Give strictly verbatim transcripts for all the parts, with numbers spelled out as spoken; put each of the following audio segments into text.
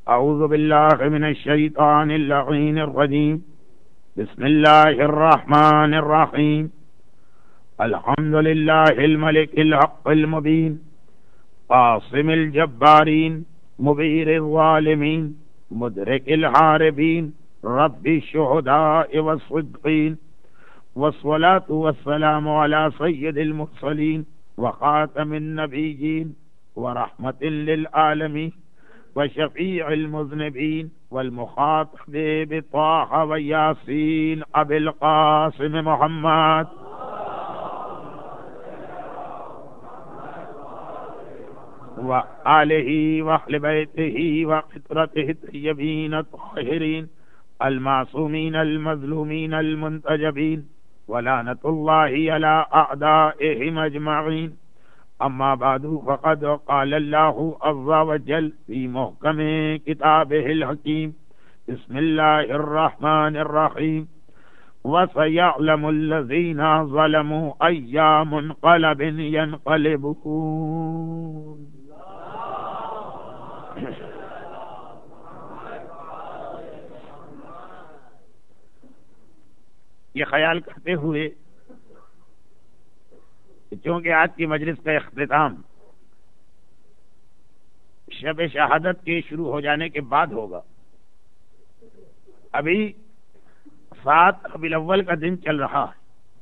اعوذ باللہ من الشیطان اللعین الرجیم بسم اللہ الرحمن الرحیم الحمد للہ الملک الحق المبین قاسم الجبارین مبیر الظالمین مدرک الحاربین رب الشہداء والصدقین والصلاة والسلام على سید المرسلین وخاتم النبیین ورحمت للعالمین وشفیع المذنبین والمخاطب بطاہ ویاسین ابی القاسم محمد وآلہ وأہل بیتہ وقطرتہ الطیبین الطاہرین المعصومین المظلومین المنتجبین ولعنۃ اللہ علی اعدائہم اجمعین اما بعد فقد قال اللہ عز وجل فی محکم کتابہ الحکیم بسم اللہ الرحمن الرحیم وَسَيَعْلَمُ الَّذِينَ ظَلَمُوا أَيَّ مُنْقَلَبٍ يَنْقَلِبُونَ. یہ خیال کرتے ہوئے چونکہ آج کی مجلس کا اختتام شب شہادت کے شروع ہو جانے کے بعد ہوگا، ابھی سات ربیع الاول کا دن چل رہا ہے،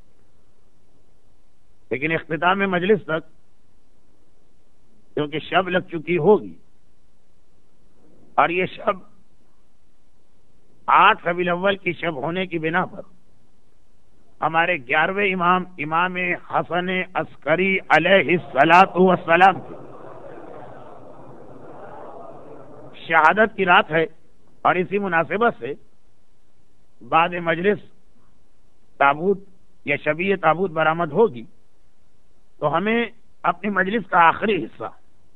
لیکن اختتام مجلس تک کیونکہ شب لگ چکی ہوگی، اور یہ شب آٹھ ربیع الاول کی شب ہونے کی بنا پر ہمارے گیارہویں امام امام حسن عسکری علیہ الصلاۃ والسلام کی شہادت کی رات ہے، اور اسی مناسبت سے بعد مجلس تابوت یا شبیہ تابوت برآمد ہوگی، تو ہمیں اپنی مجلس کا آخری حصہ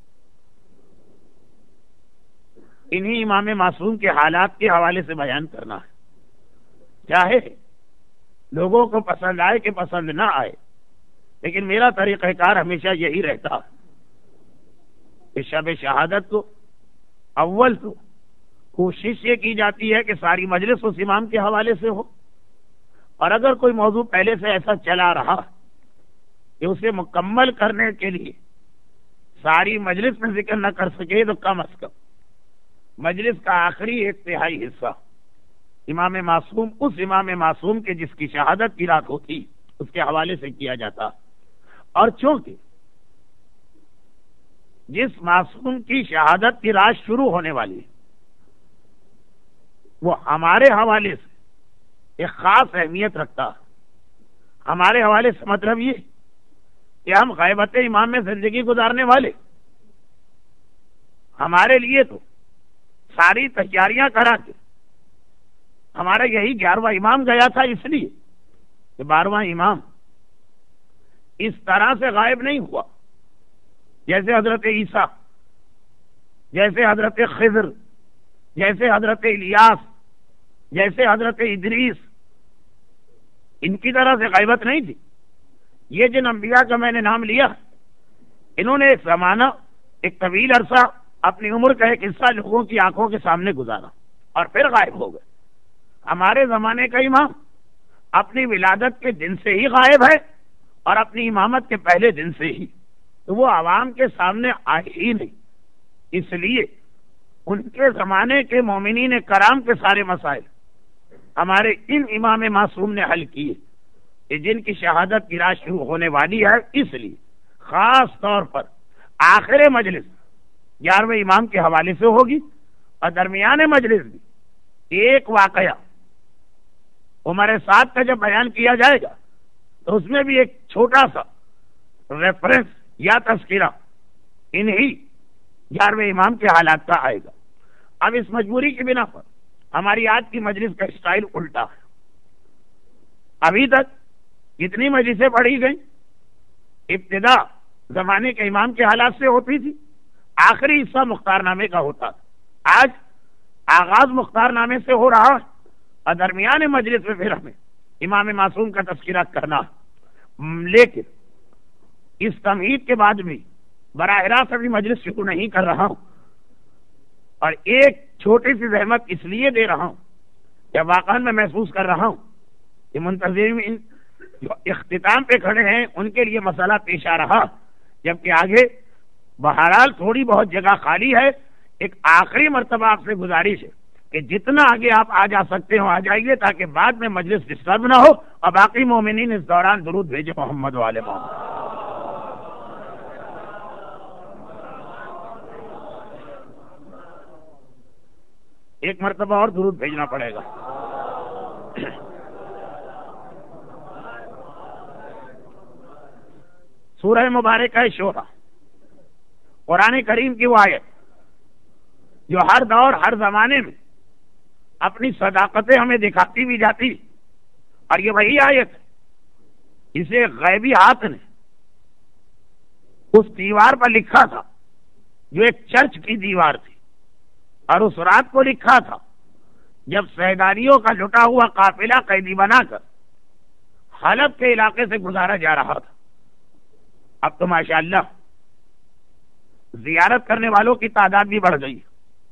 انہی امام معصوم کے حالات کے حوالے سے بیان کرنا ہے، چاہے لوگوں کو پسند آئے کہ پسند نہ آئے، لیکن میرا طریقہ کار ہمیشہ یہی رہتا کہ شب شہادت کو اول تو کوشش یہ کی جاتی ہے کہ ساری مجلس اس امام کے حوالے سے ہو، اور اگر کوئی موضوع پہلے سے ایسا چلا رہا کہ اسے مکمل کرنے کے لیے ساری مجلس میں ذکر نہ کر سکے تو کم از کم مجلس کا آخری ایک تہائی حصہ امام معصوم اس امام معصوم کے جس کی شہادت کی رات ہوتی اس کے حوالے سے کیا جاتا، اور چونکہ جس معصوم کی شہادت کی رات شروع ہونے والی ہے وہ ہمارے حوالے سے ایک خاص اہمیت رکھتا ہے۔ ہمارے حوالے سے مطلب یہ کہ ہم غیبت امام میں زندگی گزارنے والے، ہمارے لیے تو ساری تیاریاں کرا کے ہمارا یہی گیارہواں امام گیا تھا، اس لیے کہ بارہواں امام اس طرح سے غائب نہیں ہوا جیسے حضرت عیسیٰ، جیسے حضرت خضر، جیسے حضرت الیاس، جیسے حضرت ادریس، ان کی طرح سے غیبت نہیں تھی۔ یہ جن انبیاء کا میں نے نام لیا، انہوں نے ایک زمانہ، ایک طویل عرصہ اپنی عمر کا ایک حصہ لوگوں کی آنکھوں کے سامنے گزارا اور پھر غائب ہو گئے۔ ہمارے زمانے کا امام اپنی ولادت کے دن سے ہی غائب ہے اور اپنی امامت کے پہلے دن سے ہی، تو وہ عوام کے سامنے آئے ہی نہیں، اس لیے ان کے زمانے کے مومنین کرام کے سارے مسائل ہمارے ان امام معصوم نے حل کیے کہ جن کی شہادت کی رات شروع ہونے والی ہے، اس لیے خاص طور پر آخر مجلس گیارہویں امام کے حوالے سے ہوگی، اور درمیان مجلس بھی ایک واقعہ عمر سعد کا جب بیان کیا جائے گا تو اس میں بھی ایک چھوٹا سا ریفرنس یا تذکرہ انہی گیارہویں امام کے حالات کا آئے گا۔ اب اس مجبوری کی بنا پر ہماری آج کی مجلس کا اسٹائل الٹا ہے۔ ابھی تک جتنی مجلسیں پڑھی گئیں ابتدا زمانے کے امام کے حالات سے ہوتی تھی، آخری حصہ مختار نامے کا ہوتا تھا۔ آج آغاز مختار نامے سے ہو رہا ہے اور درمیان مجلس میں پھر ہمیں امام معصوم کا تذکرہ کرنا، لیکن اس تمہید کے بعد بھی براہ راست ابھی مجلس شروع نہیں کر رہا ہوں، اور ایک چھوٹی سی زحمت اس لیے دے رہا ہوں کہ واقعا میں محسوس کر رہا ہوں کہ منتظرین جو اختتام پہ کھڑے ہیں ان کے لیے مسئلہ پیش آ رہا، جبکہ آگے بہرحال تھوڑی بہت جگہ خالی ہے۔ ایک آخری مرتبہ آپ سے گزارش ہے کہ جتنا آگے آپ آ جا سکتے ہو آ جائیے، تاکہ بعد میں مجلس ڈسٹرب نہ ہو، اور باقی مومنین اس دوران درود بھیجے محمد والے محمد۔ ایک مرتبہ اور درود بھیجنا پڑے گا۔ سورہ مبارکہ شورى، قرآن کریم کی وہ آیت جو ہر دور ہر زمانے میں اپنی صداقتیں ہمیں دکھاتی بھی جاتی، اور یہ وہی آیت اسے غیبی ہاتھ نے اس دیوار پر لکھا تھا جو ایک چرچ کی دیوار تھی، اور اس رات کو لکھا تھا جب سیداریوں کا لٹا ہوا قافلہ قیدی بنا کر حلب کے علاقے سے گزارا جا رہا تھا۔ اب تو ماشاءاللہ زیارت کرنے والوں کی تعداد بھی بڑھ گئی،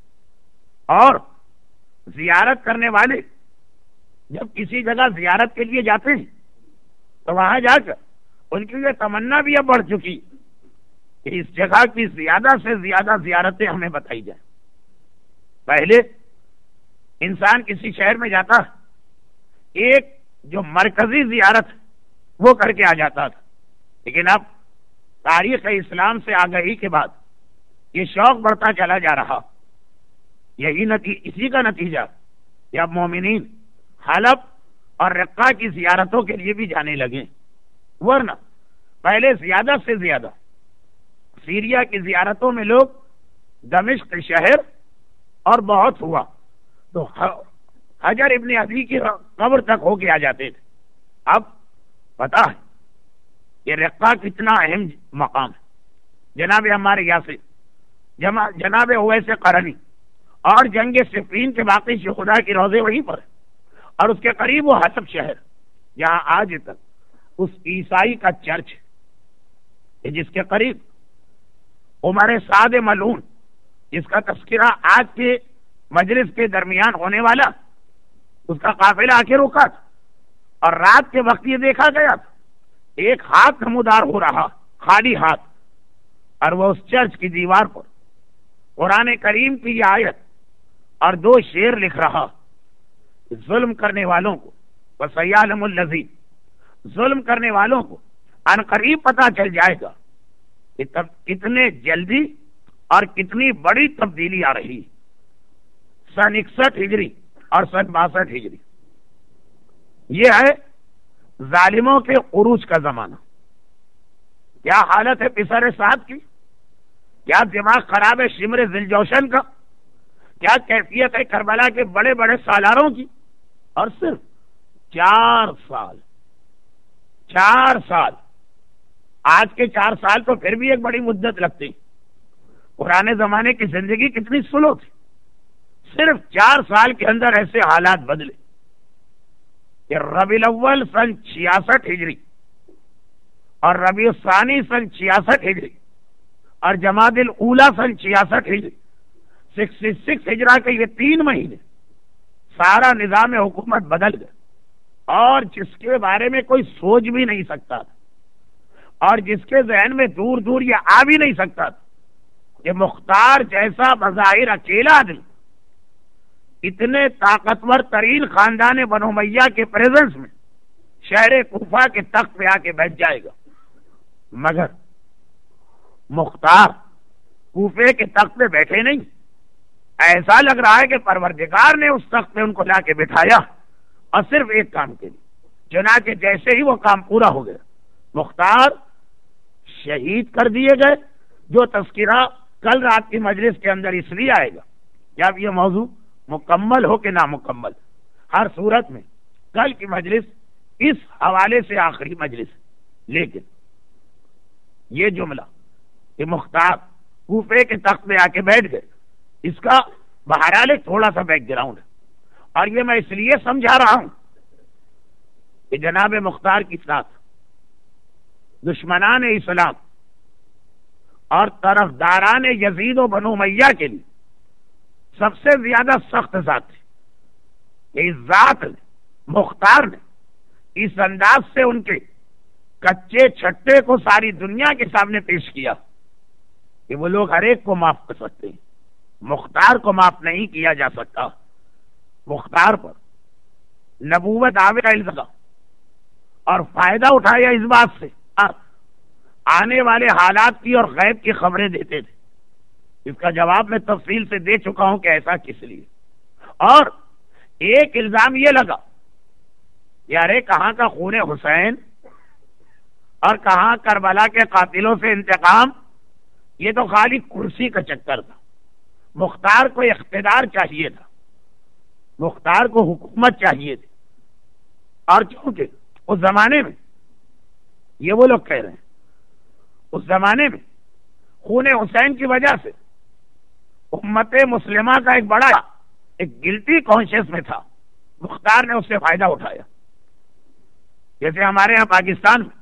اور زیارت کرنے والے جب کسی جگہ زیارت کے لیے جاتے ہیں تو وہاں جا کر ان کی یہ تمنا بھی اب بڑھ چکی کہ اس جگہ کی زیادہ سے زیادہ زیارتیں ہمیں بتائی جائیں۔ پہلے انسان کسی شہر میں جاتا، ایک جو مرکزی زیارت وہ کر کے آ جاتا تھا، لیکن اب تاریخ اسلام سے آگہی کے بعد یہ شوق بڑھتا چلا جا رہا۔ یہی نتیجہ اسی کا نتیجہ کہ اب مومنین حلب اور رقہ کی زیارتوں کے لیے بھی جانے لگے، ورنہ پہلے زیادہ سے زیادہ سیریا کی زیارتوں میں لوگ دمشق شہر اور بہت ہوا تو حجر ابن عدی کی قبر تک ہو کے آ جاتے تھے۔ اب پتا ہے یہ رقہ کتنا اہم مقام ہے۔ جناب ہمارے یاسر، جناب اویس قرنی اور جنگ صفین کے باقی شہداء کی روزے وہیں پر، اور اس کے قریب وہ حلب شہر جہاں آج تک اس عیسائی کا چرچ ہے، جس کے قریب عمر سعد ملعون، جس کا تذکرہ آج کے مجلس کے درمیان ہونے والا، اس کا قافلہ آ کے رکا تھا، اور رات کے وقت یہ دیکھا گیا تھا ایک ہاتھ نمودار ہو رہا، خالی ہاتھ، اور وہ اس چرچ کی دیوار پر قرآن کریم کی یہ آیت اور دو شعر لکھ رہا، ظلم کرنے والوں کو وَسَيَعْلَمُ الَّذِينَ، ظلم کرنے والوں کو ان قریب پتہ چل جائے گا کہ تب کتنے جلدی اور کتنی بڑی تبدیلی آ رہی۔ سن اکسٹھ ہجری اور سن باسٹھ ہجری، یہ ہے ظالموں کے عروج کا زمانہ۔ کیا حالت ہے پسر سعد کی، کیا دماغ خراب ہے شمر ذوالجوشن کا، کیا کیفیت ہے کربلا کے بڑے بڑے سالاروں کی، اور صرف چار سال چار سال آج کے چار سال تو پھر بھی ایک بڑی مدت لگتی، پرانے زمانے کی زندگی کتنی سلو تھی، صرف چار سال کے اندر ایسے حالات بدلے کہ ربیع الاول سن چھیاسٹھ ہجری اور ربیع الثانی سن چھیاسٹھ ہجری اور جمادی الاولیٰ سن چھیاسٹھ ہجری، سکسٹی سکس ہجرا کے یہ تین مہینے سارا نظام حکومت بدل گئے، اور جس کے بارے میں کوئی سوچ بھی نہیں سکتا تھا، اور جس کے ذہن میں دور دور یہ آ بھی نہیں سکتا تھا کہ مختار جیسا بظاہر اکیلا آدمی اتنے طاقتور ترین خاندان بنو امیہ کے پریزنس میں شہر کوفہ کے تخت پہ آ کے بیٹھ جائے گا۔ مگر مختار کوفے کے تخت پہ بیٹھے نہیں، ایسا لگ رہا ہے کہ پروردگار نے اس تخت پہ ان کو لا کے بٹھایا، اور صرف ایک کام کے لیے، چنانچہ جیسے ہی وہ کام پورا ہو گیا مختار شہید کر دیے گئے، جو تذکرہ کل رات کی مجلس کے اندر اس لیے آئے گا جب یہ موضوع مکمل ہو کہ نامکمل، ہر صورت میں کل کی مجلس اس حوالے سے آخری مجلس، لیکن یہ جملہ کہ مختار کوفے کے تخت میں آ کے بیٹھ گئے، اس کا بہرحال ایک تھوڑا سا بیک گراؤنڈ ہے، اور یہ میں اس لیے سمجھا رہا ہوں کہ جناب مختار کی ساتھ دشمنان اسلام اور طرفداران یزید و بنو امیہ کے لیے سب سے زیادہ سخت ذات تھی کہ اس ذات نے، مختار نے اس انداز سے ان کے کچے چھٹے کو ساری دنیا کے سامنے پیش کیا کہ وہ لوگ ہر ایک کو معاف کر سکتے ہیں، مختار کو معاف نہیں کیا جا سکتا۔ مختار پر نبوت آوے کا الزام اور فائدہ اٹھایا اس بات سے آنے والے حالات کی اور غیب کی خبریں دیتے تھے۔ اس کا جواب میں تفصیل سے دے چکا ہوں کہ ایسا کس لیے۔ اور ایک الزام یہ لگا کہ ارے کہاں کا خون حسین اور کہاں کربلا کے قاتلوں سے انتقام، یہ تو خالی کرسی کا چکر تھا۔ مختار کو اقتدار چاہیے تھا، مختار کو حکومت چاہیے تھی، اور چونکہ اس زمانے میں یہ وہ لوگ کہہ رہے ہیں اس زمانے میں خون حسین کی وجہ سے امت مسلمہ کا ایک بڑا ایک گلٹی کانشیس میں تھا، مختار نے اس سے فائدہ اٹھایا۔ جیسے ہمارے ہاں پاکستان میں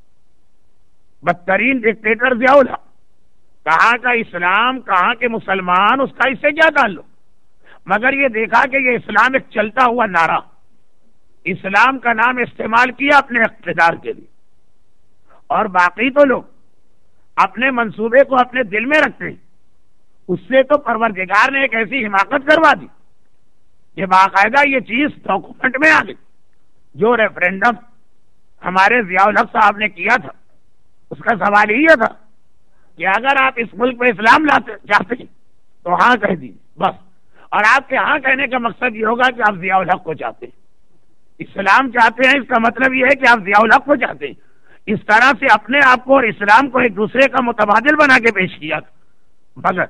بدترین ڈکٹیٹر ضیاء الحق، کہاں کا اسلام کہاں کے مسلمان، اس کا اس سے کیا تعلق، مگر یہ دیکھا کہ یہ اسلام ایک چلتا ہوا نعرہ، اسلام کا نام استعمال کیا اپنے اقتدار کے لیے، اور باقی تو لوگ اپنے منصوبے کو اپنے دل میں رکھتے ہیں۔ اس سے تو پروردگار نے ایک ایسی حماقت کروا دی کہ باقاعدہ یہ چیز ڈاکومنٹ میں آ گئی۔ جو ریفرینڈم ہمارے ضیاء الحق صاحب نے کیا تھا، اس کا سوال یہ تھا کہ اگر آپ اس ملک میں اسلام لاتے چاہتے ہیں تو ہاں کہہ دیجیے بس، اور آپ کے ہاں کہنے کا مقصد یہ ہوگا کہ آپ ضیاء الحق کو چاہتے ہیں، اسلام چاہتے ہیں، اس کا مطلب یہ ہے کہ آپ ضیاء الحق کو چاہتے ہیں۔ اس طرح سے اپنے آپ کو اور اسلام کو ایک دوسرے کا متبادل بنا کے پیش کیا تھا۔ مگر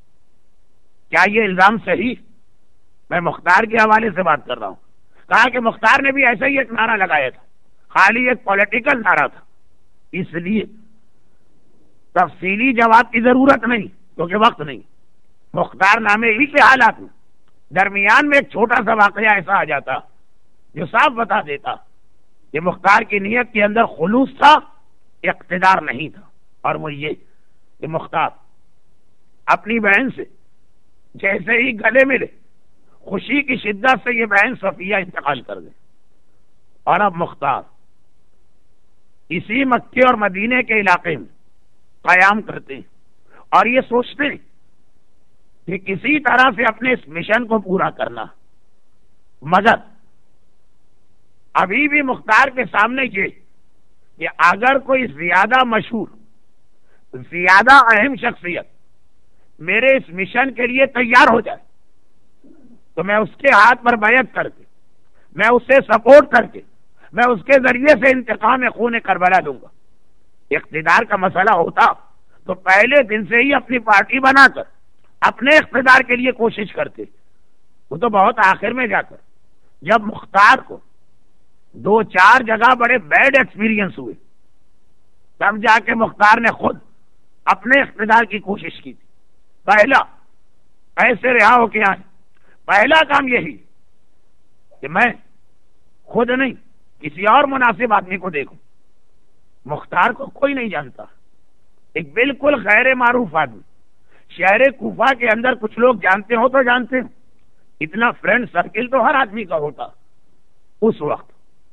کیا یہ الزام صحیح؟ میں مختار کے حوالے سے بات کر رہا ہوں۔ کہا کہ مختار نے بھی ایسا ہی ایک نعرہ لگایا تھا، خالی ایک پولیٹیکل نعرہ تھا، اس لیے تفصیلی جواب کی ضرورت نہیں کیونکہ وقت نہیں۔ مختار نامے ہی کے حالات میں درمیان میں ایک چھوٹا سا واقعہ ایسا آ جاتا جو صاف بتا دیتا کہ مختار کی نیت کے اندر خلوص تھا، اقتدار نہیں تھا، اور وہ یہ کہ مختار اپنی بہن سے جیسے ہی گلے ملے، خوشی کی شدت سے یہ بہن صفیہ انتقال کر گئی، اور اب مختار اسی مکے اور مدینے کے علاقے میں قیام کرتے ہیں اور یہ سوچتے ہیں کہ کسی طرح سے اپنے اس مشن کو پورا کرنا، مگر ابھی بھی مختار کے سامنے یہ کہ اگر کوئی زیادہ مشہور، زیادہ اہم شخصیت میرے اس مشن کے لیے تیار ہو جائے تو میں اس کے ہاتھ پر بیعت کر کے، میں اسے سپورٹ کر کے، میں اس کے ذریعے سے انتقام خون کربلا دوں گا۔ اقتدار کا مسئلہ ہوتا تو پہلے دن سے ہی اپنی پارٹی بنا کر اپنے اقتدار کے لیے کوشش کرتے، وہ تو بہت آخر میں جا کر جب مختار کو دو چار جگہ بڑے بیڈ ایکسپیرینس ہوئے تب جا کے مختار نے خود اپنے اقتدار کی کوشش کی تھی۔ پہلا ایسے رہا ہو کے آئے، پہلا کام یہی کہ میں خود نہیں کسی اور مناسب آدمی کو دیکھوں۔ مختار کو کوئی نہیں جانتا، ایک بالکل غیر معروف آدمی، شہر کوفہ کے اندر کچھ لوگ جانتے ہو تو جانتے ہو، اتنا فرینڈ سرکل تو ہر آدمی کا ہوتا۔ اس وقت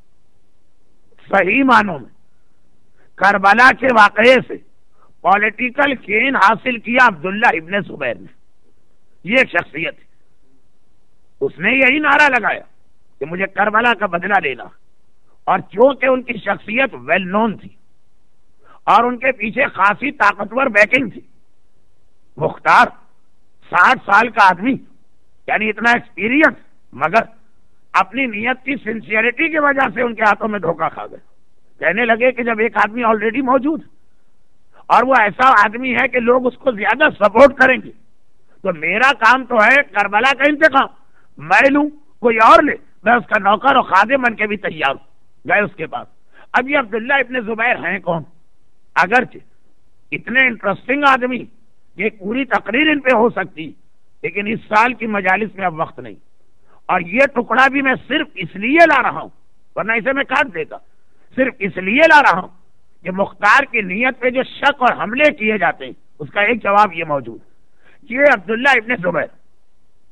صحیح معنوں میں کربلا کے واقعے سے پولیٹیکل گین حاصل کیا عبداللہ ابن زبیر نے، یہ ایک شخصیت ہے، اس نے یہی نعرہ لگایا کہ مجھے کربلا کا بدلہ لینا، اور چونکہ ان کی شخصیت ویل نون تھی اور ان کے پیچھے خاصی طاقتور بیکنگ تھی، مختار ساٹھ سال کا آدمی، یعنی اتنا ایکسپیرینس، مگر اپنی نیت کی سنسیئرٹی کی وجہ سے ان کے ہاتھوں میں دھوکہ کھا گئے۔ کہنے لگے کہ جب ایک آدمی آلریڈی موجود اور وہ ایسا آدمی ہے کہ لوگ اس کو زیادہ سپورٹ کریں گے تو میرا کام تو ہے کربلا کا انتقام، میں لوں کوئی اور لے، میں اس کا نوکر اور خادم بن کے بھی تیار ہوں۔ گئے اس کے پاس۔ اب یہ عبداللہ ابن زبیر ہیں کون؟ اگرچہ اتنے انٹرسٹنگ آدمی یہ پوری تقریر ان پہ ہو سکتی، لیکن اس سال کی مجالس میں اب وقت نہیں، اور یہ ٹکڑا بھی میں صرف اس لیے لا رہا ہوں، ورنہ اسے میں کاٹ دیتا، صرف اس لیے لا رہا ہوں کہ مختار کی نیت پہ جو شک اور حملے کیے جاتے ہیں اس کا ایک جواب یہ موجود۔ یہ عبداللہ ابن زبیر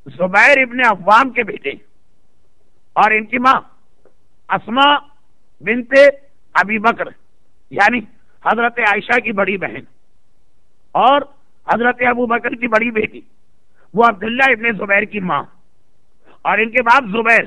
زبیر ابن عوام کے بیٹے اور ان کی ماں اسما بنت ابی بکر یعنی حضرت عائشہ کی بڑی بہن اور حضرت ابو بکر کی بڑی بیٹی وہ عبداللہ ابن زبیر کی ماں اور ان کے باپ زبیر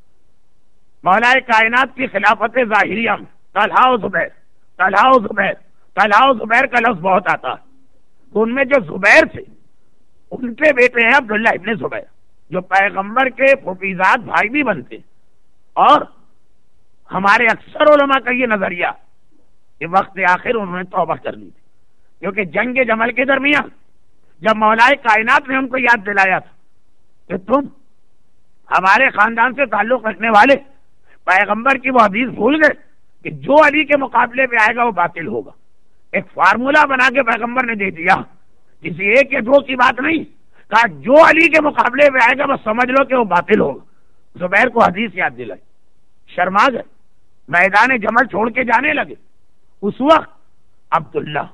مولا کائنات کی خلافت ظاہریہ میں طلحہ و زبیر طلحہ و زبیر طلحہ و زبیر کا لفظ بہت آتا ہے، تو ان میں جو زبیر تھے ان کے بیٹے ہیں عبداللہ ابن زبیر جو پیغمبر کے پھوپھیزاد بھائی بھی بنتے، اور ہمارے اکثر علماء کا یہ نظریہ کہ وقت آخر انہوں نے توبہ کر لی تھی، کیونکہ جنگ جمل کے درمیان جب مولائے کائنات نے ان کو یاد دلایا تھا کہ تم ہمارے خاندان سے تعلق رکھنے والے پیغمبر کی وہ حدیث بھول گئے کہ جو علی کے مقابلے پہ آئے گا وہ باطل ہوگا، ایک فارمولا بنا کے پیغمبر نے دے دیا، کسی ایک یا دو کی بات نہیں، کہا جو علی کے مقابلے پہ آئے گا بس سمجھ لو کہ وہ باطل ہوگا۔ زبیر کو حدیث یاد دلائی، شرما گئے، میدان جمل چھوڑ کے جانے لگے۔ اس وقت عبداللہ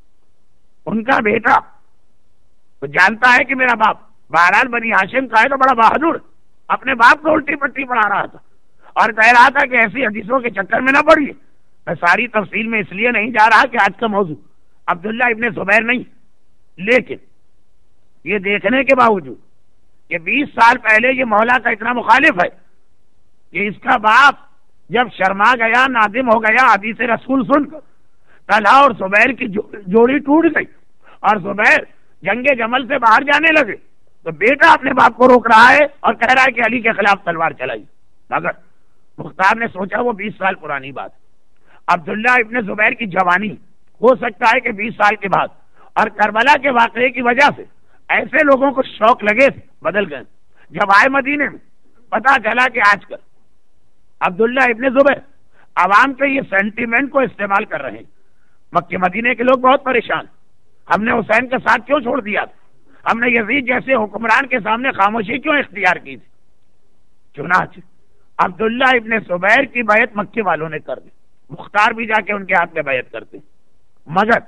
ان کا بیٹا وہ جانتا ہے کہ میرا باپ بہرحال بنی ہاشم کا ہے تو بڑا بہادر، اپنے باپ کو الٹی پٹی پڑھا رہا تھا اور کہہ رہا تھا کہ ایسی حدیثوں کے چکر میں نہ پڑیے۔ میں ساری تفصیل میں اس لیے نہیں جا رہا کہ آج کا موضوع عبداللہ ابن زبیر نہیں، لیکن یہ دیکھنے کے باوجود کہ بیس سال پہلے یہ مولا کا اتنا مخالف ہے کہ اس کا باپ جب شرما گیا، نادم ہو گیا، حدیث رسول سن کر طلحہ اور زبیر کی جوڑی ٹوٹ گئی اور زبیر جنگ جمل سے باہر جانے لگے، تو بیٹا اپنے باپ کو روک رہا ہے اور کہہ رہا ہے کہ علی کے خلاف تلوار چلائی، مگر مختار نے سوچا وہ بیس سال پرانی بات، عبداللہ ابن زبیر کی جوانی ہو سکتا ہے کہ بیس سال کے بعد اور کربلا کے واقعے کی وجہ سے ایسے لوگوں کو شوق لگے بدل گئے۔ جب آئے مدینے میں پتا چلا کہ آج کل عبداللہ ابن زبیر عوام کے یہ سینٹیمنٹ کو استعمال کر رہے ہیں، مکہ مدینے کے لوگ بہت پریشان، ہم نے حسین کا ساتھ کیوں چھوڑ دیا تھا، ہم نے یزید جیسے حکمران کے سامنے خاموشی کیوں اختیار کی تھی۔ چنانچہ عبداللہ ابن زبیر کی بیعت مکے والوں نے کر دی، مختار بھی جا کے ان کے ہاتھ میں بیعت کرتے، مگر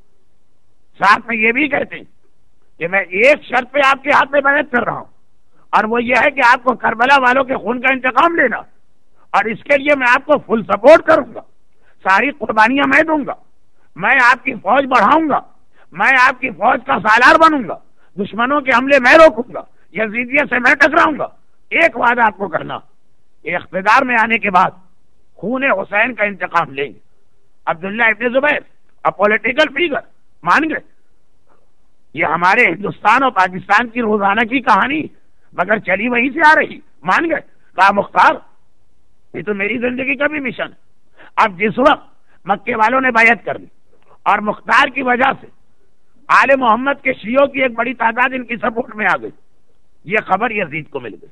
ساتھ میں یہ بھی کہتے ہیں کہ میں ایک شرط پہ آپ کے ہاتھ میں بیعت کر رہا ہوں، اور وہ یہ ہے کہ آپ کو کربلا والوں کے خون کا انتقام لینا، اور اس کے لیے میں آپ کو فل سپورٹ کروں گا، ساری قربانیاں میں دوں گا، میں آپ کی فوج بڑھاؤں گا، میں آپ کی فوج کا سالار بنوں گا، دشمنوں کے حملے میں روکوں گا، یزیدیت سے میں ٹکراؤں گا، ایک وعدہ آپ کو کرنا، اقتدار میں آنے کے بعد خون حسین کا انتقام لیں گے۔ عبداللہ ابن زبیر اب پولیٹیکل فیگر مان گئے، یہ ہمارے ہندوستان اور پاکستان کی روزانہ کی کہانی مگر چلی وہیں سے آ رہی، مان گئے، کہا مختار یہ تو میری زندگی کا بھی مشن۔ اب جس وقت مکے والوں نے بیعت کر دی اور مختار کی وجہ سے آل محمد کے شیعوں کی ایک بڑی تعداد ان کی سپورٹ میں آ گئی، یہ خبر یزید کو مل گئی۔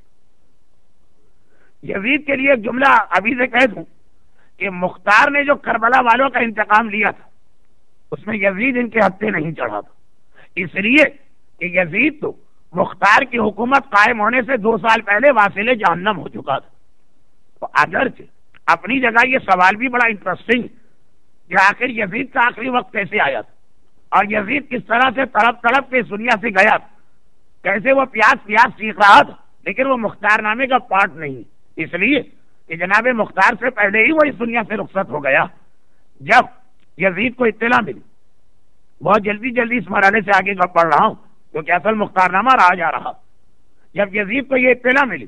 یزید کے لیے ایک جملہ ابھی سے کہہ دوں کہ مختار نے جو کربلا والوں کا انتقام لیا تھا اس میں یزید ان کے ہتھے نہیں چڑھا تھا، اس لیے کہ یزید تو مختار کی حکومت قائم ہونے سے دو سال پہلے واصل جہنم ہو چکا تھا۔ تو اگرچہ اپنی جگہ یہ سوال بھی بڑا انٹرسٹنگ کہ آخر یزید کا آخری وقت کیسے آیا تھا اور یزید کس طرح سے تڑپ تڑپ کے اس دنیا سے گیا تھا، کیسے وہ پیاس پیاس سیکھ رہا تھا، لیکن وہ مختار نامے کا پارٹ نہیں، اس لیے کہ جناب مختار سے پہلے ہی وہ اس دنیا سے رخصت ہو گیا۔ جب یزید کو اطلاع ملی، بہت جلدی جلدی اس مرحلے سے آگے پڑھ رہا ہوں کیونکہ اصل مختار نامہ رہا جا رہا، جب یزید کو یہ اطلاع ملی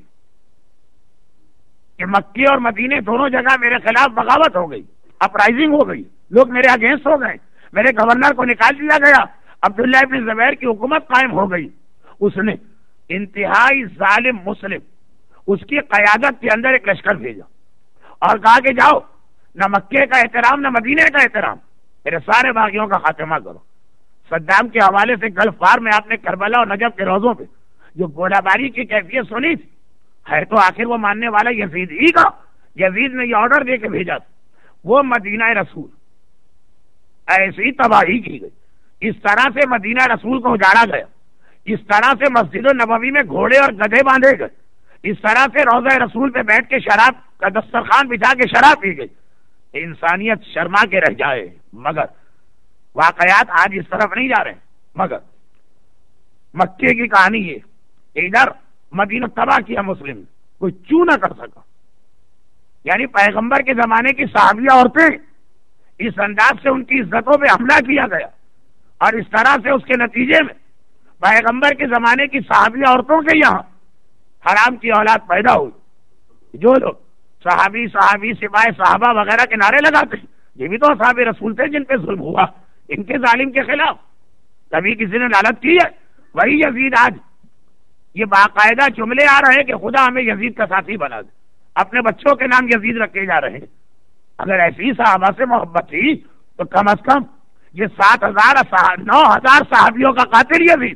کہ مکے اور مدینے دونوں جگہ میرے خلاف بغاوت ہو گئی، اپرائزنگ ہو گئی، لوگ میرے اگینسٹ ہو گئے، میرے گورنر کو نکال دیا گیا، عبداللہ ابن زبیر کی حکومت قائم ہو گئی، اس نے انتہائی ظالم مسلم اس کی قیادت کے اندر ایک لشکر بھیجا اور کہا کہ جاؤ، نہ مکے کا احترام نہ مدینے کا احترام، میرے سارے باغیوں کا خاتمہ کرو۔ صدام کے حوالے سے گلف وار میں آپ نے کربلا اور نجف کے روزوں پہ جو گولہ باری کی کیفیت سنی تھی، ہے تو آخر وہ ماننے والا یزید ہی کا، یزید نے یہ آرڈر دے کے بھیجا تھا، وہ مدینہ رسول ایسی تباہی کی گئی، اس طرح سے مدینہ رسول کو اجاڑا گیا، اس طرح سے مسجد نبوی میں گھوڑے اور گدھے باندھے گئے، اس طرح سے روضہ رسول پہ بیٹھ کے شراب کا دسترخوان بچھا کے شراب پی گئی، انسانیت شرما کے رہ جائے۔ مگر واقعات آج اس طرف نہیں جا رہے، مگر مکے کی کہانی یہ، ادھر مدینہ تباہ کیا مسلم نے، کوئی چوں نہ کر سکا. یعنی پیغمبر کے زمانے کی صحابیہ عورتیں اس انداز سے ان کی عزتوں پہ حملہ کیا گیا، اور اس طرح سے اس کے نتیجے میں پیغمبر کے زمانے کی صحابیہ عورتوں کے یہاں حرام کی اولاد پیدا ہوئی. جو لوگ صحابی صحابی سپاہی صحابہ وغیرہ کے نعرے لگاتے ہیں، یہ بھی تو اصحاب رسول تھے جن پہ ظلم ہوا، ان کے ظالم کے خلاف کبھی کسی نے لعنت کی ہے؟ وہی یزید آج یہ باقاعدہ جملے آ رہے ہیں کہ خدا ہمیں یزید کا ساتھی بنا دے، اپنے بچوں کے نام یزید رکھے جا رہے ہیں. اگر ایسی صحابہ سے محبت تھی تو کم از کم یہ سات ہزار نو ہزار صحابیوں کا قاتل یزید.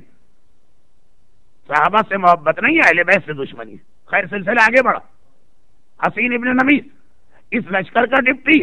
صحابہ سے محبت نہیں ہے، اہل بیت سے دشمنی. خیر سلسلہ آگے بڑھا. حسین ابن نمیر اس لشکر کا ڈپٹی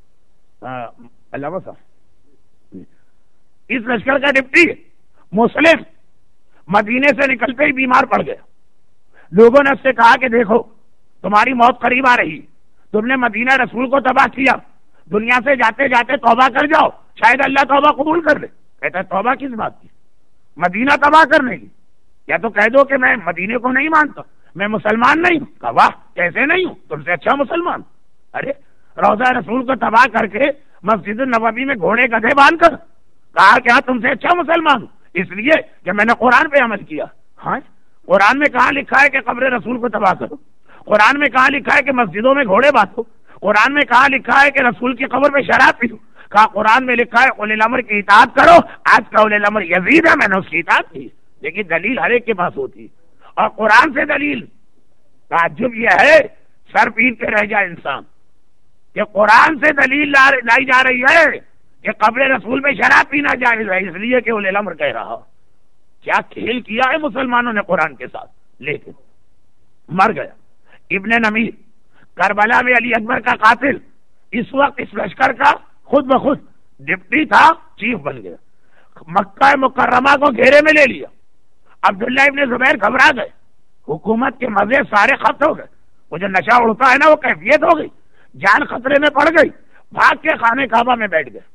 اللہ صاحب اس لشکر کا ڈپٹی مسلم مدینے سے نکلتے ہی بیمار پڑ گیا. لوگوں نے اس سے کہا کہ دیکھو تمہاری موت قریب آ رہی، تم نے مدینہ رسول کو تباہ کیا، دنیا سے جاتے جاتے توبہ کر جاؤ، شاید اللہ توبہ قبول کر لے. کہتا ہے توبہ کس بات کی؟ مدینہ تباہ کرنے کی؟ یا تو کہہ دو کہ میں مدینے کو نہیں مانتا، میں مسلمان نہیں ہوں. کہا واہ کیسے نہیں ہوں، تم سے اچھا مسلمان. ارے روضہ رسول کو تباہ کر کے مسجد النبوی میں گھوڑے گدھے باندھ کر کہا کیا تم سے اچھا مسلمان ہوں، اس لیے کہ میں نے قرآن پہ عمل کیا. ہاں قرآن میں کہاں لکھا ہے کہ قبر رسول کو تباہ کرو؟ قرآن میں کہاں لکھا ہے کہ مسجدوں میں گھوڑے باندھو؟ قرآن میں کہاں لکھا ہے کہ رسول کی قبر میں شراب پیو؟ کہا قرآن میں لکھا ہے اولی الامر کی اطاعت کرو. آج کا اولی الامر یزید ہے، میں نے اس کی اطاعت کی. لیکن دلیل ہر ایک کے پاس ہوتی، اور قرآن سے دلیل. تعجب یہ ہے سر پیٹ کے رہ جائے انسان کہ قرآن سے دلیل لائی جا رہی ہے کہ قبر رسول میں شراب پینا جائز ہے، اس لیے کہ اولی الامر کہہ رہا. کیا کھیل کیا ہے مسلمانوں نے قرآن کے ساتھ. لیکن مر گیا ابن نمیر، کربلا میں علی اکبر کا قاتل، اس وقت اس لشکر کا خود بخود ڈپٹی تھا، چیف بن گیا. مکہ مکرمہ کو گھیرے میں لے لیا. عبداللہ ابن زبیر گھبرا گئے، حکومت کے مزے سارے ختم ہو گئے. وہ جو نشہ اڑتا ہے نا وہ کیفیت ہو گئی، جان خطرے میں پڑ گئی. بھاگ کے خانے کعبہ میں بیٹھ گئے.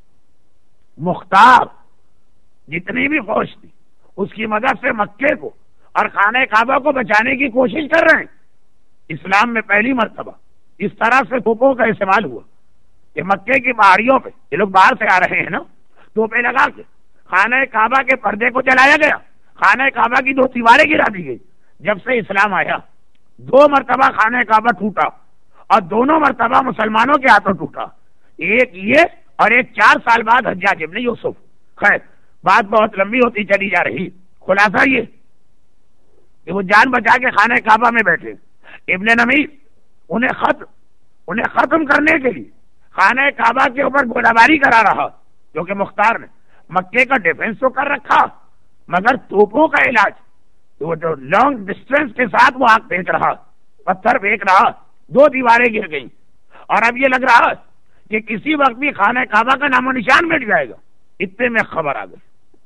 مختار جتنی بھی فوج تھی اس کی مدد سے مکے کو اور خانہ کعبہ کو بچانے کی کوشش کر رہے ہیں. اسلام میں پہلی مرتبہ اس طرح سے توپوں کا استعمال ہوا کہ مکے کی پہاڑیوں پہ یہ لوگ باہر سے آ رہے ہیں نا، توپیں لگا کے خانہ کعبہ کے پردے کو جلایا گیا، خانہ کعبہ کی دو دیواریں گرا دی گئی. جب سے اسلام آیا دو مرتبہ خانہ کعبہ ٹوٹا، اور دونوں مرتبہ مسلمانوں کے ہاتھوں ٹوٹا. ایک یہ اور ایک چار سال بعد حجاج ابن یوسف. خیر بات بہت لمبی ہوتی چلی جا رہی. خلاصہ یہ کہ وہ جان بچا کے خانہ کعبہ میں بیٹھے. ابن نمیر انہیں ختم انہیں ختم کرنے کے لیے خانہ کعبہ کے اوپر گولہ باری کرا رہا، کیونکہ مختار نے مکے کا ڈیفنس تو کر رکھا، مگر توپوں کا علاج وہ جو لانگ ڈسٹینس کے ساتھ وہ آگ پھینک رہا، پتھر پھینک رہا. دو دیواریں گر گئیں، اور اب یہ لگ رہا کہ کسی وقت بھی خانہ کعبہ کا نام و نشان مٹ جائے گا. اتنے میں خبر آ گئی،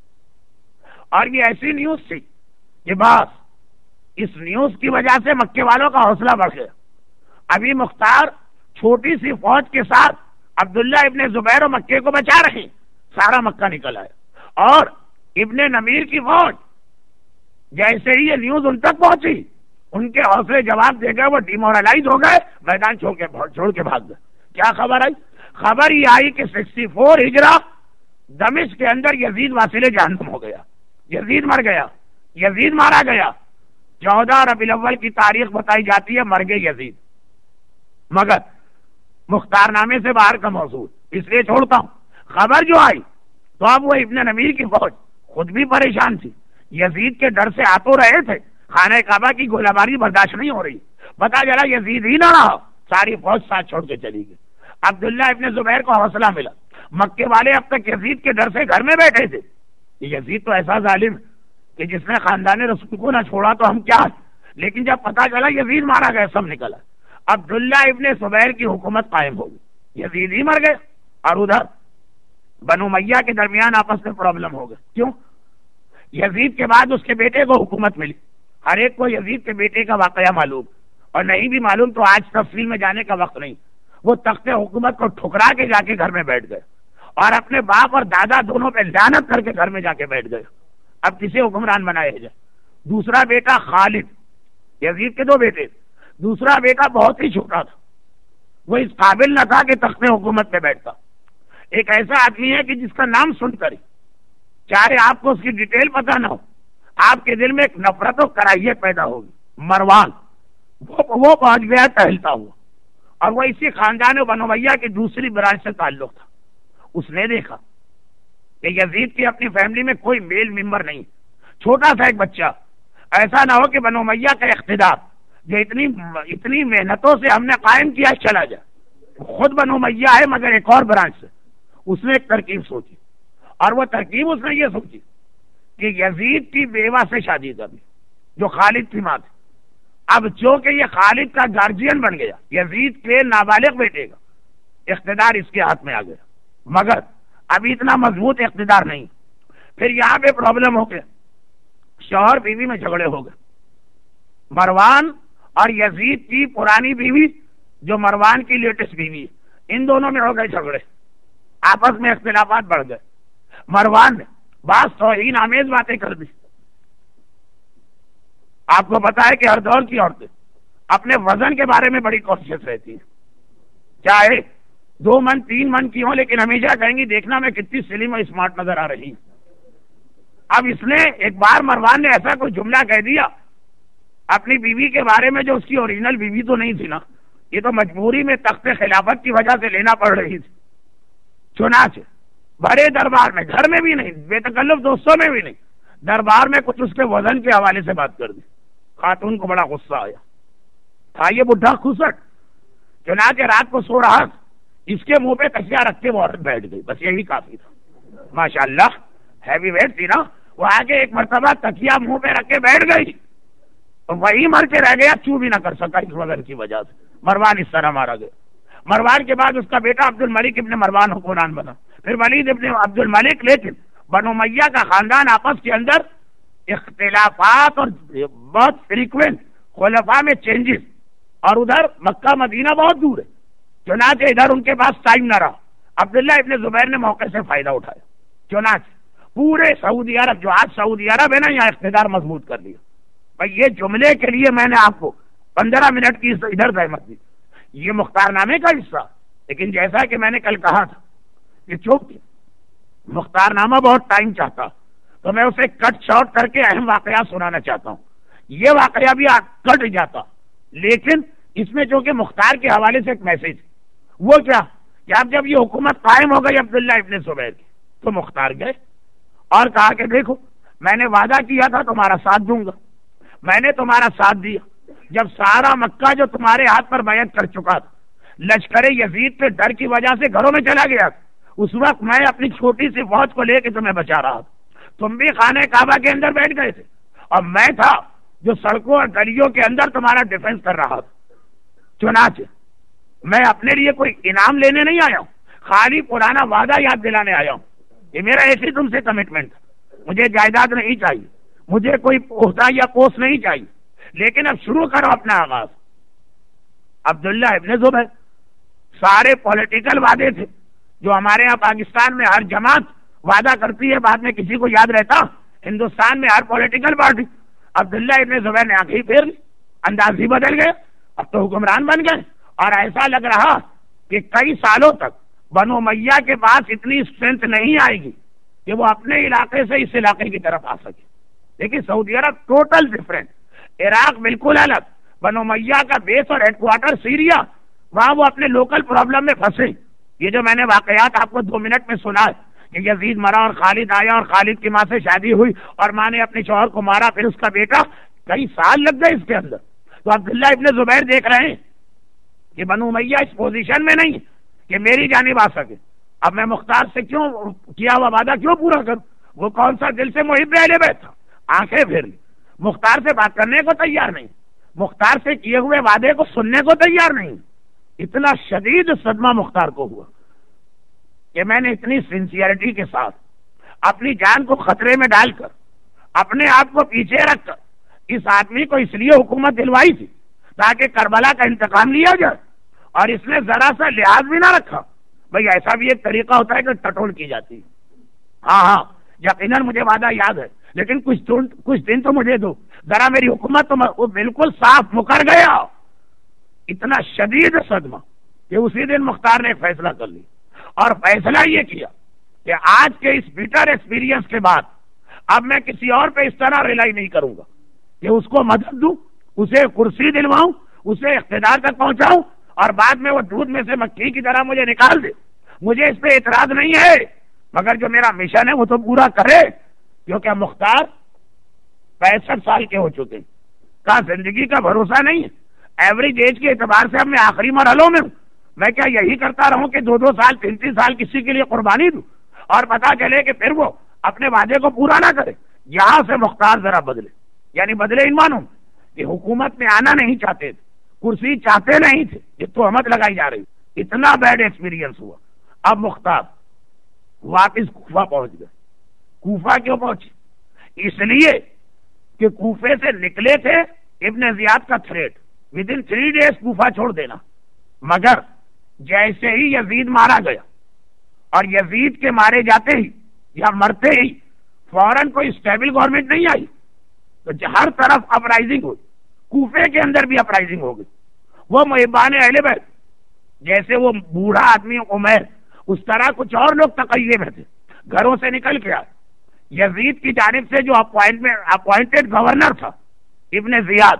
اور یہ ایسی نیوز تھی کہ بس اس نیوز کی وجہ سے مکے والوں کا حوصلہ بڑھ گیا. ابھی مختار چھوٹی سی فوج کے ساتھ عبداللہ ابن زبیر و مکے کو بچا رہے، سارا مکہ نکل آیا. اور ابن نمیر کی فوج جیسے ہی یہ نیوز ان تک پہنچی ان کے حوصلے جواب دے گئے، وہ ڈیمورلائز ہو گئے، میدان چھوڑ کے چھوڑ کے بھاگ گئے. کیا خبر آئی؟ خبر یہ آئی کہ سکسٹی فور ہجرا دمشق کے اندر یزید واصل جہنم ہو گیا، یزید مر گیا، یزید مارا گیا. چودہ ربیع الاول کی تاریخ بتائی جاتی ہے، مر گئے یزید. مگر مختار نامے سے باہر کا موضوع اس لیے چھوڑتا ہوں. خبر جو آئی تو اب وہ ابن نمیر کی فوج خود بھی پریشان تھی، یزید کے ڈر سے آتو رہے تھے، خانہ کعبہ کی گولہ باری برداشت نہیں ہو رہی. پتا چلا یزید ہی نہ رہا، ساری فوج ساتھ چھوڑ کے چلی گئی. عبداللہ ابن زبیر کو حوصلہ ملا. مکے والے اب تک یزید کے ڈر سے گھر میں بیٹھے تھے. یزید تو ایسا ظالم کہ جس نے خاندان رسول کو نہ چھوڑا تو ہم کیا. لیکن جب پتا چلا یزید مارا گیا سب نکلا. عبداللہ ابن زبیر کی حکومت قائم ہو گئی، یزید ہی مر گئے. اور ادھر بنو امیہ کے درمیان آپس میں پرابلم ہو گئے. کیوں؟ یزید کے بعد اس کے بیٹے کو حکومت ملی. ہر ایک کو یزید کے بیٹے کا واقعہ معلوم، اور نہیں بھی معلوم تو آج تفصیل میں جانے کا وقت نہیں. وہ تخت حکومت کو ٹھکرا کے جا کے گھر میں بیٹھ گئے، اور اپنے باپ اور دادا دونوں پہ لعنت کر کے گھر میں جا کے بیٹھ گئے. اب کسے حکمران بنایا جائے؟ دوسرا بیٹا خالد یزید کے دو بیٹے، دوسرا بیٹا بہت ہی چھوٹا تھا، وہ اس قابل نہ تھا کہ تخت حکومت پہ بیٹھتا. ایک ایسا آدمی ہے کہ جس کا نام سن کر چاہے آپ کو اس کی ڈیٹیل پتہ نہ ہو، آپ کے دل میں ایک نفرت و کراہیت پیدا ہوگی. مروان وہ پہنچ گیا ٹہلتا ہوا، اور وہ اسی خاندان بنو امیہ کی دوسری برانچ سے تعلق تھا. اس نے دیکھا کہ یزید کی اپنی فیملی میں کوئی میل ممبر نہیں، چھوٹا سا ایک بچہ. ایسا نہ ہو کہ بنو امیہ کا اقتدار جو اتنی اتنی محنتوں سے ہم نے قائم کیا چلا جائے. خود بنو امیہ ہے مگر ایک اور برانچ سے. اس نے ایک ترکیب سوچی، اور وہ ترکیب اس نے یہ سوچی کہ یزید کی بیوہ سے شادی کرنی جو خالد کی ماں تھی. اب چونکہ یہ خالد کا گارجین بن گیا، یزید کے نابالغ بیٹے کا اقتدار اس کے ہاتھ میں آ گیا، مگر ابھی اتنا مضبوط اقتدار نہیں. پھر یہاں پہ پرابلم ہو گیا، شوہر بیوی میں جھگڑے ہو گئے. مروان اور یزید کی پرانی بیوی جو مروان کی لیٹسٹ بیوی ہے، ان دونوں میں ہو گئے جھگڑے، آپس میں اختلافات بڑھ گئے. مروان نے بعض توہین آمیز باتیں کر دی. آپ کو پتا ہے کہ ہر دور کی عورتیں اپنے وزن کے بارے میں بڑی کانشیس رہتی ہیں، چاہے دو من تین من کی ہوں، لیکن ہمیشہ کہیں گی دیکھنا میں کتنی سلیم اور اسمارٹ نظر آ رہی ہوں. اب اس نے ایک بار مروان نے ایسا کوئی جملہ کہہ دیا اپنی بیوی کے بارے میں جو اس کی اوریجنل بیوی تو نہیں تھی نا، یہ تو مجبوری میں تخت خلافت کی وجہ سے لینا پڑ رہی تھی. چنانچہ بڑے دربار میں، گھر میں بھی نہیں، بے تکلف دوستوں میں بھی نہیں، دربار میں کچھ اس کے وزن کے حوالے سے بات کر دی. خاتون کو بڑا غصہ آیا، تھا یہ بڈھا خسٹ. چنانچہ رات کو سو رہا، اس کے منہ پہ تکیا رکھ کے وہ عورت بیٹھ گئی، بس یہی کافی تھا. ماشاءاللہ ہیوی ویٹ تھی نا، وہ آگے ایک مرتبہ تکیا منہ پہ رکھ کے بیٹھ گئی، وہی مر کے رہ گیا، چو بھی نہ کر سکا اس وزن کی وجہ سے. مروان اس طرح مارا گیا. مروان کے بعد اس کا بیٹا عبد الملک ابن مروان حکمران بنا، پھر ولید ابن عبد الملک. لیکن بنو امیہ کا خاندان آپس کے اندر اختلافات اور بہت فریکوینٹ خلفاء میں چینجز، اور ادھر مکہ مدینہ بہت دور ہے. چنانچہ ادھر ان کے پاس ٹائم نہ رہا. عبداللہ ابن زبیر نے موقع سے فائدہ اٹھایا. چنانچہ پورے سعودی عرب، جو آج سعودی عرب ہے نا، یہاں اقتدار مضبوط کر دیا. بھائی یہ جملے کے لیے میں نے آپ کو پندرہ منٹ کی ادھر زحمت دی، یہ مختار نامے کا حصہ. لیکن جیسا کہ میں نے کل کہا تھا کہ چونکہ مختار نامہ بہت ٹائم چاہتا، تو میں اسے کٹ شارٹ کر کے اہم واقعات سنانا چاہتا ہوں. یہ واقعہ بھی کٹ جاتا، لیکن اس میں جو کہ مختار کے حوالے سے ایک میسج، وہ کیا کہ اب جب یہ حکومت قائم ہو گئی عبداللہ ابن زبیر کی، تو مختار گئے اور کہا کہ دیکھو میں نے وعدہ کیا تھا تمہارا ساتھ دوں گا، میں نے تمہارا ساتھ دیا. جب سارا مکہ جو تمہارے ہاتھ پر بیعت کر چکا تھا، لشکر یزید پہ ڈر کی وجہ سے گھروں میں چلا گیا، اس وقت میں اپنی چھوٹی سی فوج کو لے کے تمہیں بچا رہا تھا. تم بھی خانہ کعبہ کے اندر بیٹھ گئے تھے، اور میں تھا جو سڑکوں اور گلیوں کے اندر تمہارا ڈیفنس کر رہا تھا. چنانچہ میں اپنے لیے کوئی انعام لینے نہیں آیا ہوں، خالی پرانا وعدہ یاد دلانے آیا ہوں. یہ میرا ایسی تم سے کمٹمنٹ ہے، مجھے جائیداد نہیں چاہیے، مجھے کوئی عہدہ یا پوسٹ نہیں چاہیے، لیکن اب شروع کرو اپنا آغاز. عبداللہ ابن زبیر، سارے پولیٹیکل وعدے تھے جو ہمارے ہاں پاکستان میں ہر جماعت وعدہ کرتی ہے، بعد میں کسی کو یاد رہتا. ہندوستان میں ہر پولیٹیکل پارٹی. عبداللہ ابن زبیر نے آنکھیں پھیر لی، انداز ہی بدل گئے، اب تو حکمران بن گئے. اور ایسا لگ رہا کہ کئی سالوں تک بنو امیہ کے پاس اتنی اسٹرینتھ نہیں آئے گی کہ وہ اپنے علاقے سے اس علاقے کی طرف آ سکے. لیکن سعودی عرب ٹوٹل ڈفرینٹ، عراق بالکل الگ، بنو امیہ کا بیس اور ہیڈ کوارٹر سیریا، وہاں وہ اپنے لوکل پرابلم میں پھنسے. یہ جو میں نے واقعات آپ کو دو منٹ میں سنا ہے کہ یزید مرا اور خالد آیا اور خالد کی ماں سے شادی ہوئی اور ماں نے اپنے شوہر کو مارا، پھر اس کا بیٹا، کئی سال لگ گئے اس کے اندر. تو عبداللہ ابن زبیر دیکھ رہے ہیں کہ بنو امیہ اس پوزیشن میں نہیں کہ میری جانب آ سکے. اب میں مختار سے کیوں کیا ہوا وعدہ کیوں پورا کروں؟ وہ کون سا دل سے محب اہل بیت تھا؟ آنکھیں پھیر لی، مختار سے بات کرنے کو تیار نہیں، مختار سے کیے ہوئے وعدے کو سننے کو تیار نہیں. اتنا شدید صدمہ مختار کو ہوا کہ میں نے اتنی سنسیئرٹی کے ساتھ اپنی جان کو خطرے میں ڈال کر، اپنے آپ کو پیچھے رکھ کر اس آدمی کو اس لیے حکومت دلوائی تھی تاکہ کربلا کا انتقام لیا جائے، اور اس نے ذرا سا لحاظ بھی نہ رکھا. بھئی ایسا بھی ایک طریقہ ہوتا ہے کہ ٹٹول کی جاتی ہے. ہاں ہاں یقیناً مجھے وعدہ یاد ہے، لیکن کچھ دن کچھ دن تو مجھے دو ذرا، میری حکومت تو وہ بالکل صاف مکر گیا۔ اتنا شدید صدمہ کہ اسی دن مختار نے ایک فیصلہ کر لی، اور فیصلہ یہ کیا کہ آج کے اس بیٹر ایکسپیرینس کے بعد اب میں کسی اور پہ اس طرح ریلائی نہیں کروں گا کہ اس کو مدد دوں، اسے کرسی دلواؤں، اسے اقتدار تک پہنچاؤں، اور بعد میں وہ دودھ میں سے مکھی کی طرح مجھے نکال دے۔ مجھے اس پہ اعتراض نہیں ہے، مگر جو میرا مشن ہے وہ تو پورا کرے، کیونکہ مختار پینسٹھ سال کے ہو چکے ہیں، کا زندگی کا بھروسہ نہیں ہے۔ ایوریج ایج کے اعتبار سے اب میں آخری مرحلوں میں ہوں، میں کیا یہی کرتا رہوں کہ دو دو سال تین تین سال کسی کے لیے قربانی دوں اور پتا چلے کہ پھر وہ اپنے وعدے کو پورا نہ کرے؟ یہاں سے مختار ذرا بدلے، یعنی بدلے ان مانوں کہ حکومت میں آنا نہیں چاہتے تھے، کرسی چاہتے نہیں تھے، یہ تہمت لگائی جا رہی، اتنا بیڈ ایکسپیرینس ہوا۔ اب مختار واپس کوفہ پہنچ گئے۔ کوفہ کیوں پہنچے؟ اس لیے کہ کوفے سے نکلے تھے ابن زیاد کا threat, within three days کوفہ چھوڑ دینا، مگر جیسے ہی یزید مارا گیا اور یزید کے مارے جاتے ہی یا مرتے ہی فوراً کوئی اسٹیبل گورنمنٹ نہیں آئی، تو ہر طرف اپرائزنگ ہوئی، کوفے کے اندر بھی اپرائزنگ ہو گئی۔ وہ محبان اہل بیت، جیسے وہ بوڑھا آدمی عمیر، اس طرح کچھ اور لوگ تقیے میں تھے، گھروں سے نکل کے آئے۔ یزید کی جانب سے جو اپوائنٹمنٹ اپوائنٹڈ گورنر تھا ابن زیاد،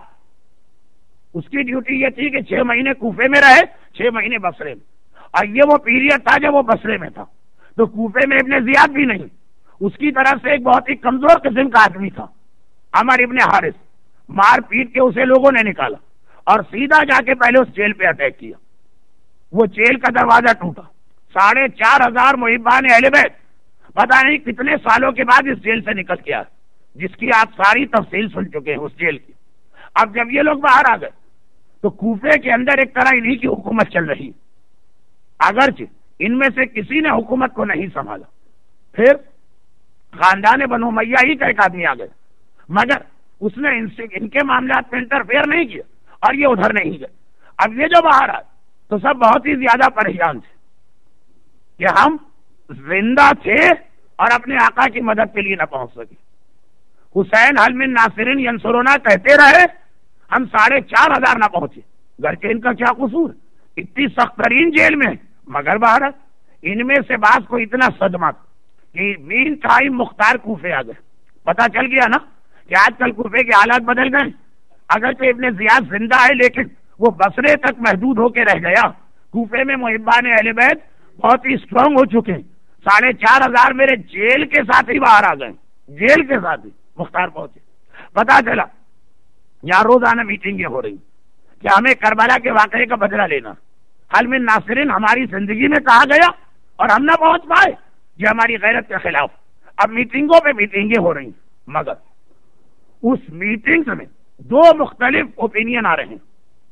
اس کی ڈیوٹی یہ تھی کہ چھ مہینے کوفے میں رہے، چھ مہینے بصرے میں، اور یہ وہ پیریڈ تھا جب وہ بصرے میں تھا، تو کوفے میں ابن زیاد بھی نہیں، اس کی طرف سے ایک بہت ہی کمزور قسم کا آدمی تھا عمر ابن حارث، مار پیٹ کے اسے لوگوں نے نکالا اور سیدھا جا کے پہلے اس جیل پہ اٹیک کیا۔ وہ جیل کا دروازہ ٹوٹا، ساڑھے چار ہزار محبان اہل بیت پتہ نہیں کتنے سالوں کے بعد اس جیل سے نکل کے آئے، جس کی آپ ساری تفصیل سن چکے ہیں اس جیل کی۔ اب جب یہ لوگ باہر آ گئے تو کوفے کے اندر ایک طرح انہی کی حکومت چل رہی، اگرچہ ان میں سے کسی نے حکومت کو نہیں سنبھالا۔ پھر خاندان بنو امیہ ہی کا ایک آدمی آ گیا، مگر اس نے ان سے ان کے معاملات میں انٹرفیئر نہیں کیا اور یہ ادھر نہیں گئے۔ اب یہ جو باہر آئے تو سب بہت ہی زیادہ پریشان تھے کہ ہم زندہ تھے اور اپنے آقا کی مدد کے لیے نہ پہنچ سکے۔ حسین حل من ناصرین ینصرونا کہتے رہے، ہم ساڑھے چار ہزار نہ پہنچے، گرچہ ان کا کیا قصور، اتنی سخت ترین جیل میں، مگر باہر ان میں سے بعض کو اتنا صدمہ کہ مین ٹائم مختار کوفے آ گئے۔ پتا چل گیا نا کہ آج کل کوفے کے حالات بدل گئے، اگرچہ ابن زیاد زندہ ہے لیکن وہ بصرے تک محدود ہو کے رہ گیا۔ کوفے میں محبان اہل بیت بہت ہی اسٹرانگ ہو چکے ہیں، ساڑھے چار ہزار میرے جیل کے ساتھ ہی باہر آ گئے، جیل کے ساتھ ہی مختار پہنچے۔ پتا چلا یہاں روزانہ میٹنگیں ہو رہی کہ ہمیں کربلا کے واقعے کا بدلہ لینا، حل من ناصرین ہماری زندگی میں کہا گیا اور ہم نہ پہنچ پائے، یہ ہماری غیرت کے خلاف۔ اب میٹنگوں پہ میٹنگیں ہو رہی، مگر اس میٹنگز میں دو مختلف اوپینین آ رہے ہیں۔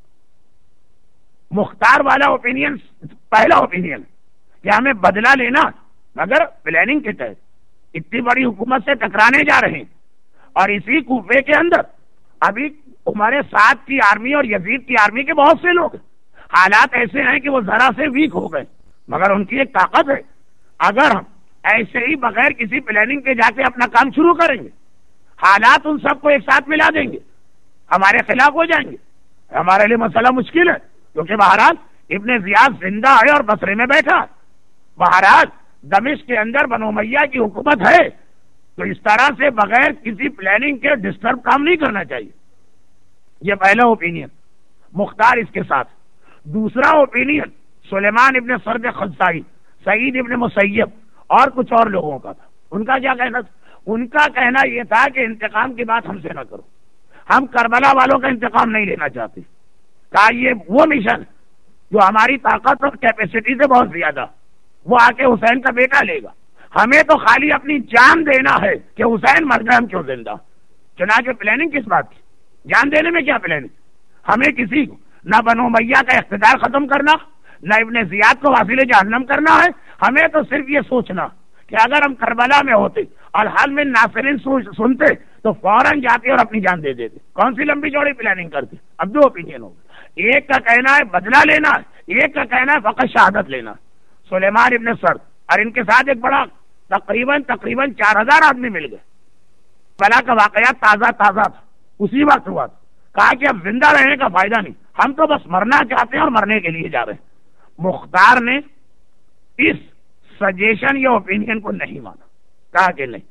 مختار والا اوپینین پہلا اوپینین کہ ہمیں بدلہ لینا، مگر پلاننگ کے تحت اتنی بڑی حکومت سے ٹکرانے جا رہے ہیں، اور اسی کوفے کے اندر ابھی ہمارے ساتھ کی آرمی اور یزید کی آرمی کے بہت سے لوگ ہیں، حالات ایسے ہیں کہ وہ ذرا سے ویک ہو گئے، مگر ان کی ایک طاقت ہے۔ اگر ہم ایسے ہی بغیر کسی پلاننگ کے جا کے اپنا کام شروع کریں گے، حالات ان سب کو ایک ساتھ ملا دیں گے، ہمارے خلاف ہو جائیں گے، ہمارے لیے مسئلہ مشکل ہے، کیونکہ بہرحال ابن زیاد زندہ ہے اور بصرے میں بیٹھا، بہرحال دمشق کے اندر بنو امیہ کی حکومت ہے، تو اس طرح سے بغیر کسی پلاننگ کے ڈسٹرب کام نہیں کرنا چاہیے۔ یہ پہلا اوپینین مختار اس کے ساتھ۔ دوسرا اوپینین سلیمان ابن سرد خزائی، سعید ابن مسیب اور کچھ اور لوگوں کا تھا۔ ان کا کیا کہنا تھا؟ ان کا کہنا یہ تھا کہ انتقام کی بات ہم سے نہ کرو، ہم کربلا والوں کا انتقام نہیں لینا چاہتے، کہا یہ وہ مشن جو ہماری طاقت اور کیپیسٹی سے بہت زیادہ، وہ آ کے حسین کا بیٹا لے گا، ہمیں تو خالی اپنی جان دینا ہے کہ حسین مر گئے ہم کیوں زندہ۔ چنانچہ پلاننگ کس بات کی؟ جان دینے میں کیا پلاننگ؟ ہمیں کسی کو نہ بنو امیہ کا اقتدار ختم کرنا، نہ ابن زیاد کو واصل جہنم کرنا ہے، ہمیں تو صرف یہ سوچنا کہ اگر ہم کربلا میں ہوتے اور حل من ناصرین سنتے تو فوراً جاتے اور اپنی جان دے دیتے۔ کون سی لمبی چوڑی پلاننگ کرتے؟ اب دو اوپینین ہو گئے، ایک کا کہنا ہے بدلہ لینا، ایک کا کہنا ہے فقط شہادت لینا۔ سلیمان ابن سرد اور ان کے ساتھ ایک بڑا تقریباً تقریباً چار ہزار آدمی مل گئے. بلا کا واقعات تازہ تازہ تھا، اسی وقت ہوا تھا. کہا کہ اب زندہ رہنے کا فائدہ نہیں، ہم تو بس مرنا چاہتے ہیں اور مرنے کے لیے جا رہے ہیں. مختار نے اس سجیشن یا اوپینین کو نہیں مانا. کہا کہ نہیں،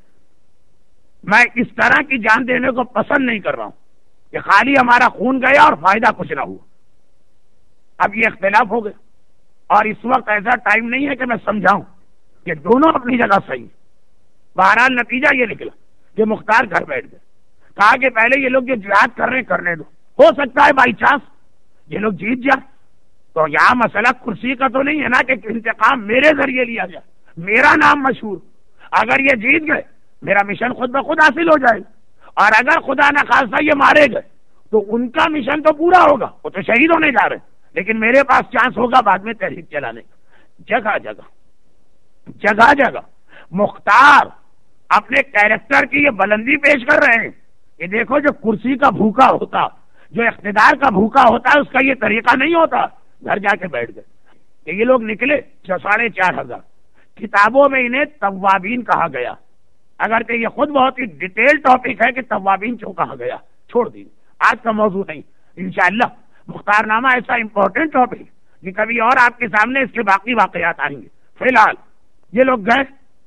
میں اس طرح کی جان دینے کو پسند نہیں کر رہا ہوں کہ خالی ہمارا خون گیا اور فائدہ کچھ نہ ہوا. اب یہ اختلاف ہو گئے اور اس وقت ایسا ٹائم نہیں ہے کہ میں سمجھاؤں کہ دونوں اپنی جگہ صحیح. بہرحال نتیجہ یہ نکلا کہ مختار گھر بیٹھ گئے. کہا کہ پہلے یہ لوگ جو جہاد کر رہے ہیں کرنے دو، ہو سکتا ہے بائی چانس یہ لوگ جیت جائے تو یہاں مسئلہ کرسی کا تو نہیں ہے نا کہ انتقام میرے ذریعے لیا جائے، میرا نام مشہور. اگر یہ جیت گئے میرا مشن خود بخود حاصل ہو جائے، اور اگر خدا نخواستہ یہ مارے گئے تو ان کا مشن تو پورا ہوگا، وہ تو شہید ہونے جا رہے ہیں، لیکن میرے پاس چانس ہوگا بعد میں تحریک چلانے کا. جگہ جگہ جگہ جگہ مختار اپنے کیریکٹر کی یہ بلندی پیش کر رہے ہیں کہ دیکھو جو کرسی کا بھوکا ہوتا، جو اقتدار کا بھوکا ہوتا ہے، اس کا یہ طریقہ نہیں ہوتا. گھر جا کے بیٹھ گئے کہ یہ لوگ نکلے ساڑھے چار ہزار. کتابوں میں انہیں توابین کہا گیا، اگرچہ یہ خود بہت ہی ڈیٹیل ٹاپک ہے کہ توابین کیوں کہا گیا، چھوڑ دیجیے، آج کا موضوع نہیں. انشاءاللہ مختار نامہ ایسا امپورٹنٹ ٹاپک کہ کبھی اور آپ کے سامنے اس کے باقی واقعات آئیں گے. فی الحال یہ لوگ گئے،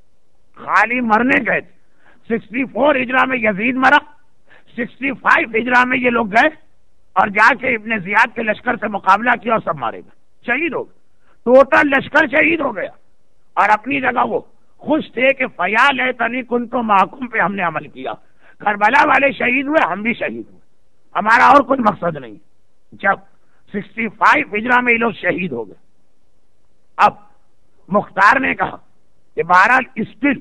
خالی مرنے گئے. سکسٹی فور ہجرہ میں یزید مرا، سکسٹی فائیو ہجرہ میں یہ لوگ گئے اور جا کے ابن زیاد کے لشکر سے مقابلہ کیا اور سب مارے گئے، شہید ہو گئے. ٹوٹل لشکر شہید ہو گیا. اور اپنی جگہ وہ خوش تھے کہ فیال ہے تنی کن تو محکوم پہ ہم نے عمل کیا. کربلا والے شہید ہوئے، ہم بھی شہید ہوئے، ہمارا اور کوئی مقصد نہیں. جب سکسٹی فائیو ہجرہ میں یہ لوگ شہید ہو گئے، اب مختار نے کہا کہ بہرحال اسٹل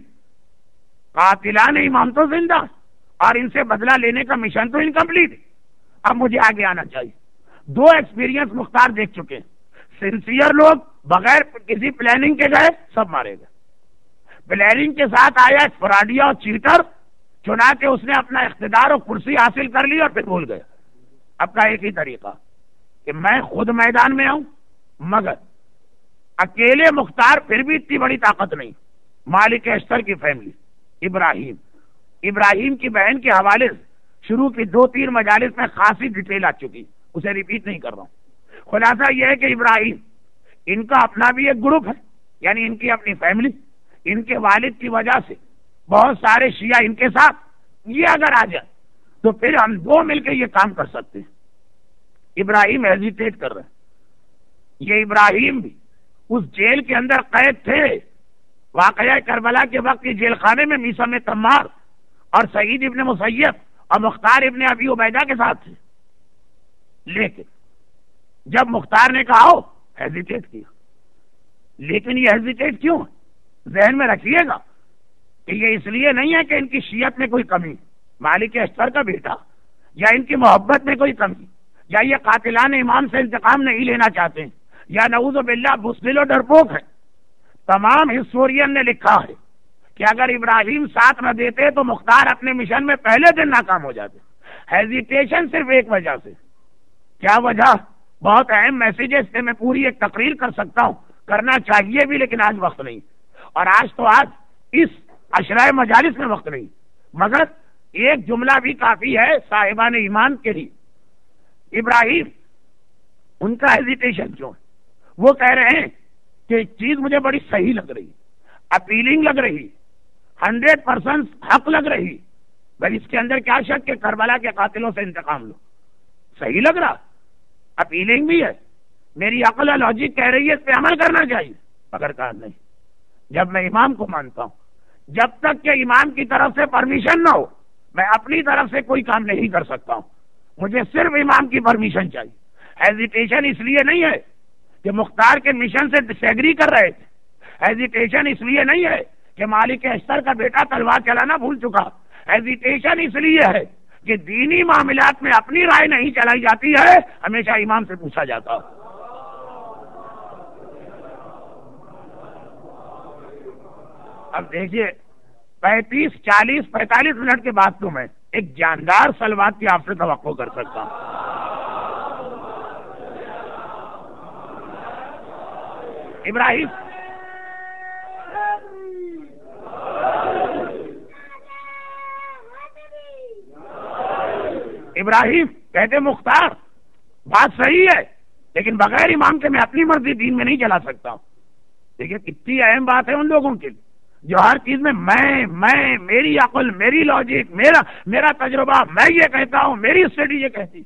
قاتلان امام تو زندہ اور ان سے بدلہ لینے کا مشن تو انکمپلیٹ ہے، اب مجھے آگے آنا چاہیے. دو ایکسپیرینس مختار دیکھ چکے ہیں. سنسیئر لوگ بغیر کسی پلاننگ کے گئے، سب مارے گئے. پلاننگ کے ساتھ آیا فراڈیا اور چیٹر، چنانچہ اس نے اپنا اقتدار اور کرسی حاصل کر لی اور پھر بھول گیا. اپنا ایک ہی طریقہ کہ میں خود میدان میں آؤں، مگر اکیلے مختار پھر بھی اتنی بڑی طاقت نہیں. مالک اشتر کی فیملی، ابراہیم ابراہیم کی بہن کے حوالے سے شروع کی دو تین مجالس میں خاصی ڈیٹیل آ چکی، اسے ریپیٹ نہیں کر رہا ہوں. خلاصہ یہ ہے کہ ابراہیم ان کا اپنا بھی ایک گروپ ہے، یعنی ان کی اپنی فیملی، ان کے والد کی وجہ سے بہت سارے شیعہ ان کے ساتھ. یہ اگر آ جائے تو پھر ہم دو مل کے یہ کام کر سکتے ہیں. ابراہیم ہیزیٹیٹ کر رہے ہیں. یہ ابراہیم بھی اس جیل کے اندر قید تھے، واقعہ کربلا کے وقت جیل خانے میں میثم تمار اور سعید ابن مسیب اور مختار ابن ابی عبیدہ کے ساتھ تھے. لیکن جب مختار نے کہا ہو ہیزیٹیٹ کیا. لیکن یہ ہیزیٹیٹ کیوں ہے؟ ذہن میں رکھیے گا کہ یہ اس لیے نہیں ہے کہ ان کی شیعت میں کوئی کمی، مالک اشتر کا بیٹا، یا ان کی محبت میں کوئی کمی، یا یہ قاتلان امام سے انتقام نہیں لینا چاہتے ہیں، یا نعوذ باللہ بزدل و ڈرپوک ہے. تمام ہسٹورین نے لکھا ہے کہ اگر ابراہیم ساتھ نہ دیتے تو مختار اپنے مشن میں پہلے دن ناکام ہو جاتے. ہیزیٹیشن صرف ایک وجہ سے. کیا وجہ؟ بہت اہم میسیجز سے میں پوری ایک تقریر کر سکتا ہوں، کرنا چاہیے بھی، لیکن آج وقت نہیں. اور آج تو آج اس عشرہ مجالس میں وقت نہیں، مگر ایک جملہ بھی کافی ہے صاحبان ایمان کے لیے. ابراہیم ان کا ہیزیٹیشن کیوں ہے؟ وہ کہہ رہے ہیں کہ ایک چیز مجھے بڑی صحیح لگ رہی، اپیلنگ لگ رہی، ہنڈریڈ پرسینٹ حق لگ رہی. بھائی اس کے اندر کیا شک کہ کربلا کے قاتلوں سے انتقام لو؟ صحیح لگ رہا، اپیلنگ بھی ہے. میری عقل اور لاجک کہہ رہی ہے اس پہ عمل کرنا چاہیے، مگر کہا نہیں. جب میں امام کو مانتا ہوں، جب تک کہ امام کی طرف سے پرمیشن نہ ہو میں اپنی طرف سے کوئی کام نہیں کر سکتا ہوں. مجھے صرف امام کی پرمیشن چاہیے. ہیزیٹیشن اس لیے نہیں ہے کہ مختار کے مشن سے ڈس ایگری کر رہے تھے. ہیزیٹیشن اس لیے نہیں ہے کہ مالک اشتر کا بیٹا تلوار چلانا بھول چکا. ہیزیٹیشن اس لیے ہے کہ دینی معاملات میں اپنی رائے نہیں چلائی جاتی ہے، ہمیشہ امام سے پوچھا جاتا. اب دیکھیے پینتیس چالیس پینتالیس منٹ کے بعد تو میں ایک جاندار سلوات کی آپ سے توقع کر سکتا ہوں. ابراہیم ابراہیم کہتے مختار بات صحیح ہے، لیکن بغیر امام کے میں اپنی مرضی دین میں نہیں چلا سکتا ہوں۔ دیکھیے کتنی اہم بات ہے ان لوگوں کے لیے جو ہر چیز میں میں میں میری عقل، میری لاجک، میرا میرا تجربہ، میں یہ کہتا ہوں، میری اسٹڈی یہ کہتی۔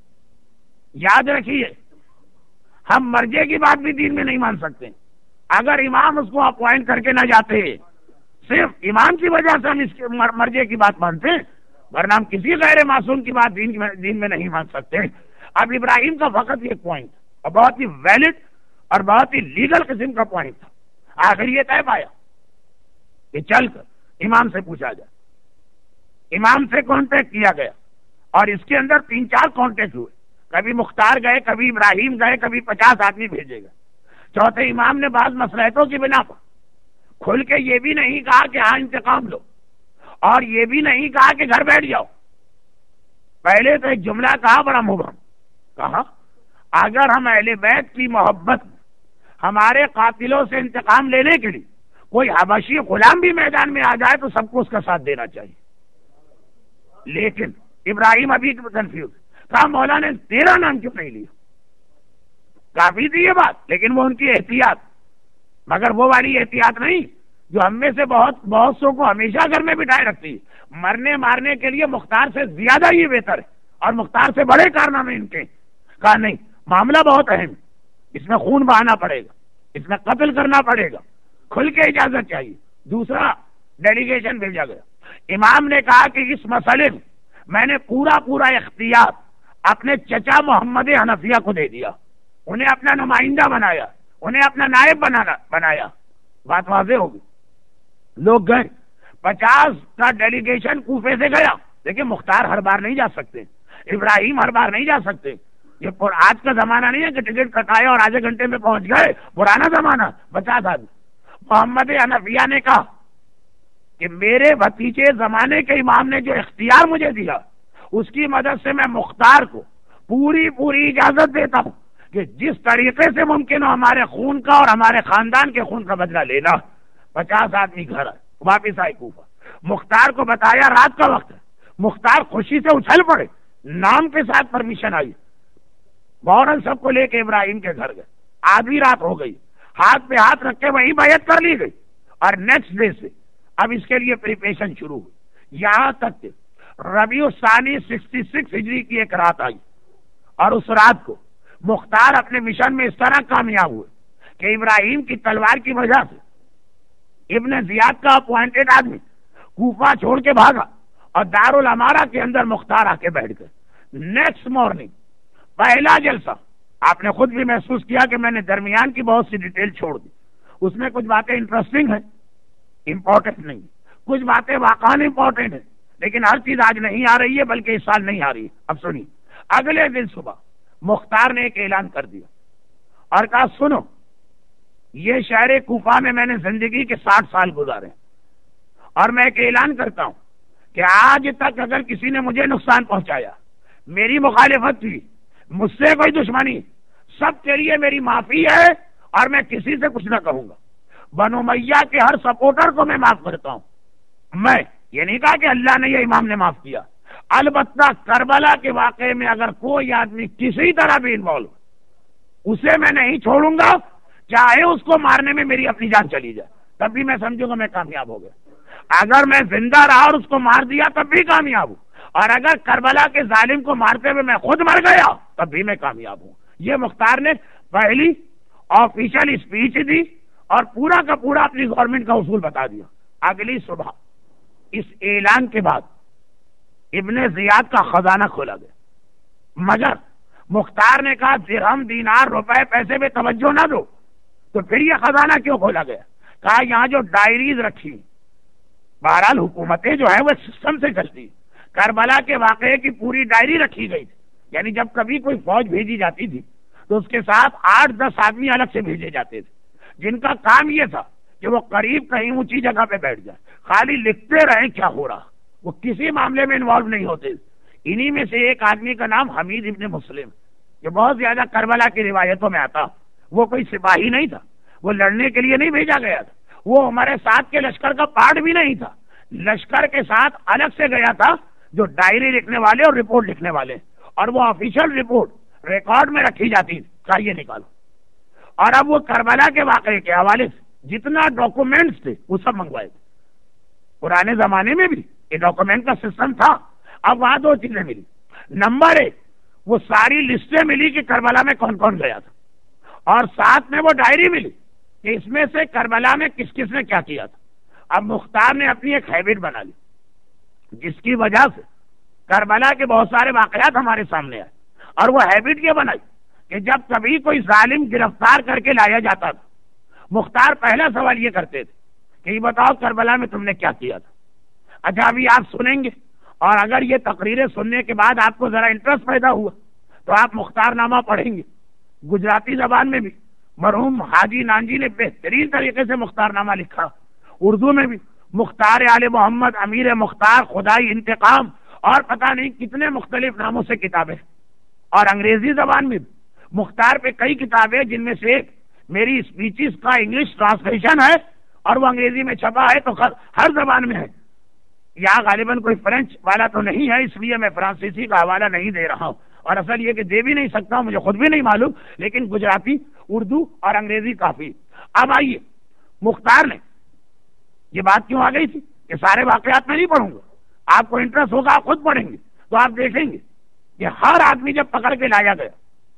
یاد رکھیے ہم مرجے کی بات بھی دین میں نہیں مان سکتے۔ اگر امام اس کو اپوائنٹ کر کے نہ جاتے، صرف امام کی وجہ سے ہم اس کے مرجے کی بات مانتے، ورنہ ہم کسی غیر معصوم کی بات دین میں دین میں نہیں مان سکتے۔ اب ابراہیم کا فقط یہ پوائنٹ اور بہت ہی ویلڈ اور بہت ہی لیگل قسم کا پوائنٹ تھا۔ آخر یہ طے پایا کہ چل کر امام سے پوچھا جائے۔ امام سے کانٹیکٹ کیا گیا اور اس کے اندر تین چار کانٹیکٹ ہوئے، کبھی مختار گئے، کبھی ابراہیم گئے، کبھی پچاس آدمی بھیجے گئے۔ چوتھے امام نے بعض مصلحتوں کی بنا پر کھل کے یہ بھی نہیں کہا کہ ہاں انتقام لو، اور یہ بھی نہیں کہا کہ گھر بیٹھ جاؤ۔ پہلے تو ایک جملہ کہا بڑا مبہم، کہا اگر ہم اہل بیت کی محبت ہمارے قاتلوں سے انتقام لینے کے لیے کوئی حبشی غلام بھی میدان میں آ جائے تو سب کو اس کا ساتھ دینا چاہیے۔ لیکن ابراہیم ابھی کنفیوز، کہا مولا نے تیرا نام کیوں نہیں لیا؟ کافی تھی یہ بات، لیکن وہ ان کی احتیاط، مگر وہ والی احتیاط نہیں جو ہم میں سے بہت بہت سو کو ہمیشہ گھر میں بٹھائے رکھتی ہے۔ مرنے مارنے کے لیے مختار سے زیادہ یہ بہتر ہے اور مختار سے بڑے کارنامے ان کے۔ کہا نہیں، معاملہ بہت اہم، اس میں خون بہانا پڑے گا، اس میں قتل کرنا پڑے گا، کھل کے اجازت چاہیے۔ دوسرا ڈیلیگیشن بھیجا گیا۔ امام نے کہا کہ اس مسئلے میں میں نے پورا پورا اختیار اپنے چچا محمد حنفیہ کو دے دیا، انہیں اپنا نمائندہ بنایا، انہیں اپنا نائب بنانا بنایا۔ بات واضح ہوگی۔ لوگ گئے، پچاس کا ڈیلیگیشن کوفے سے گیا، لیکن مختار ہر بار نہیں جا سکتے، ابراہیم ہر بار نہیں جا سکتے۔ یہ آج کا زمانہ نہیں ہے کہ ٹکٹ کٹایا اور آدھے گھنٹے میں پہنچ گئے، پرانا زمانہ۔ پچاس آدمی۔ محمد حنفیہ نے کہا کہ میرے بھتیجے زمانے کے امام نے جو اختیار مجھے دیا، اس کی مدد سے میں مختار کو پوری پوری اجازت دیتا ہوں کہ جس طریقے سے ممکن ہو ہمارے خون کا اور ہمارے خاندان کے خون کا بدلہ لینا۔ پچاس آدمی گھر آئے، واپس آئے کوفہ۔ مختار کو بتایا رات کا وقت ہے۔ مختار خوشی سے اچھل پڑے، نام کے ساتھ پرمیشن آئی، فوراً سب کو لے کے ابراہیم کے گھر گئے۔ آدھی رات ہو گئی، ہاتھ پہ ہاتھ رکھ کے وہیں بیعت کر لی گئی، اور نیکسٹ ڈے سے اب اس کے لیے پریپریشن شروع ہوئی، یہاں تک کہ ربیع الثانی سکسٹی سکس ہجری کی ایک رات آئی، اور اس رات کو مختار اپنے مشن میں اس طرح کامیاب ہوئے کہ ابراہیم کی تلوار کی وجہ سے ابن زیاد کا اپوائنٹڈ آدمی کوفہ چھوڑ کے بھاگا، اور دارالامارہ کے اندر مختار آ کے بیٹھ گئے۔ نیکسٹ مارننگ پہلا جلسہ، آپ نے خود بھی محسوس کیا کہ میں نے درمیان کی بہت سی ڈیٹیل چھوڑ دی، اس میں کچھ باتیں انٹرسٹنگ ہیں، امپورٹنٹ نہیں، کچھ باتیں واقعی امپورٹنٹ ہیں، لیکن ہر چیز آج نہیں آ رہی ہے، بلکہ اس سال نہیں آ رہی ہے۔ اب سنیے، اگلے دن صبح مختار نے ایک اعلان کر دیا اور کہا سنو، یہ شہر کوفہ میں میں نے زندگی کے ساٹھ سال گزارے، اور میں ایک اعلان کرتا ہوں کہ آج تک اگر کسی نے مجھے نقصان پہنچایا، میری مخالفت کی، مجھ سے کوئی دشمنی، سب کے لیے میری معافی ہے، اور میں کسی سے کچھ نہ کہوں گا۔ بنو امیہ کے ہر سپورٹر کو میں معاف کرتا ہوں۔ میں یہ نہیں کہا کہ اللہ نے یا امام نے معاف کیا، البتہ کربلا کے واقعے میں اگر کوئی آدمی کسی طرح بھی انوالو، اسے میں نہیں چھوڑوں گا، چاہے اس کو مارنے میں میری اپنی جان چلی جائے، تب بھی میں سمجھوں گا میں کامیاب ہو گیا۔ اگر میں زندہ رہا اور اس کو مار دیا تب بھی کامیاب ہوں، اور اگر کربلا کے ظالم کو مارتے ہوئے میں خود مر گیا تب بھی میں کامیاب ہوں۔ یہ مختار نے پہلی آفیشل اسپیچ دی اور پورا کا پورا اپنی گورنمنٹ کا اصول بتا دیا۔ اگلی صبح اس اعلان کے بعد ابن زیاد کا خزانہ کھولا گیا، مگر مختار نے کہا درہم دینار روپے پیسے میں توجہ نہ دو، تو پھر یہ خزانہ کیوں کھولا گیا؟ کہا یہاں جو ڈائریز رکھی، بہرحال حکومتیں جو ہے وہ سسٹم سے چلتی، کربلا کے واقعے کی پوری ڈائری رکھی گئی تھی، یعنی جب کبھی کوئی فوج بھیجی جاتی تھی تو اس کے ساتھ آٹھ دس آدمی الگ سے بھیجے جاتے تھے، جن کا کام یہ تھا کہ وہ قریب کہیں اونچی جگہ پہ بیٹھ جائے، خالی لکھتے رہیں کیا ہو رہا، وہ کسی معاملے میں انوالو نہیں ہوتے۔ انہی میں سے ایک آدمی کا نام حمید ابن مسلم، جو بہت زیادہ کربلا کی روایتوں میں آتا، وہ کوئی سپاہی نہیں تھا، وہ لڑنے کے لیے نہیں بھیجا گیا تھا، وہ ہمارے ساتھ کے لشکر کا پارٹ بھی نہیں تھا، لشکر کے ساتھ الگ سے گیا تھا، جو ڈائری لکھنے والے اور رپورٹ لکھنے والے، اور وہ آفیشیل رپورٹ ریکارڈ میں رکھی جاتی، چاہیے نکالو. اور اب وہ کربلا کے واقعے کے حوالے سے جتنا ڈاکومنٹس تھے وہ سب منگوائے تھے. پرانے زمانے میں بھی یہ ڈاکومنٹ کا سسٹم تھا. اب وہاں دو چیزیں ملی. نمبر ایک، وہ ساری لسٹیں ملی کہ کربلا میں کون کون گیا تھا، اور ساتھ میں وہ ڈائری ملی کہ اس میں سے کربلا میں کس کس نے کیا کیا تھا. اب مختار نے اپنی ایک ہیبٹ بنا لی جس کی وجہ سے کربلا کے بہت سارے واقعات ہمارے سامنے آئے. اور وہ ہیبٹ یہ بنائی کہ جب کبھی کوئی ظالم گرفتار کر کے لایا جاتا تھا، مختار پہلا سوال یہ کرتے تھے کہ یہ بتاؤ کربلا میں تم نے کیا کیا تھا. اچھا ابھی آپ سنیں گے، اور اگر یہ تقریریں سننے کے بعد آپ کو ذرا انٹرسٹ پیدا ہوا تو آپ مختار نامہ پڑھیں گے. گجراتی زبان میں بھی مرحوم حاجی نانجی نے بہترین طریقے سے مختار نامہ لکھا. اردو میں بھی مختار آل محمد، امیر مختار، خدائی انتقام، اور پتہ نہیں کتنے مختلف ناموں سے کتابیں. اور انگریزی زبان میں بھی مختار پہ کئی کتابیں، جن میں سے ایک میری اسپیچز کا انگلش ٹرانسلیشن ہے، اور وہ انگریزی میں چھپا ہے تو ہر زبان میں ہے. یہاں غالباً کوئی فرینچ والا تو نہیں ہے، اس لیے میں فرانسیسی کا حوالہ نہیں دے رہا ہوں، اور اصل یہ کہ دے بھی نہیں سکتا ہوں، مجھے خود بھی نہیں معلوم، لیکن گجراتی، اردو اور انگریزی کافی. اب آئیے، مختار نے یہ بات کیوں آ گئی تھی کہ سارے واقعات میں نہیں پڑھوں گا، آپ کو انٹرسٹ ہوگا آپ خود پڑھیں گے تو آپ دیکھیں گے کہ ہر آدمی جب پکڑ کے لایا گیا،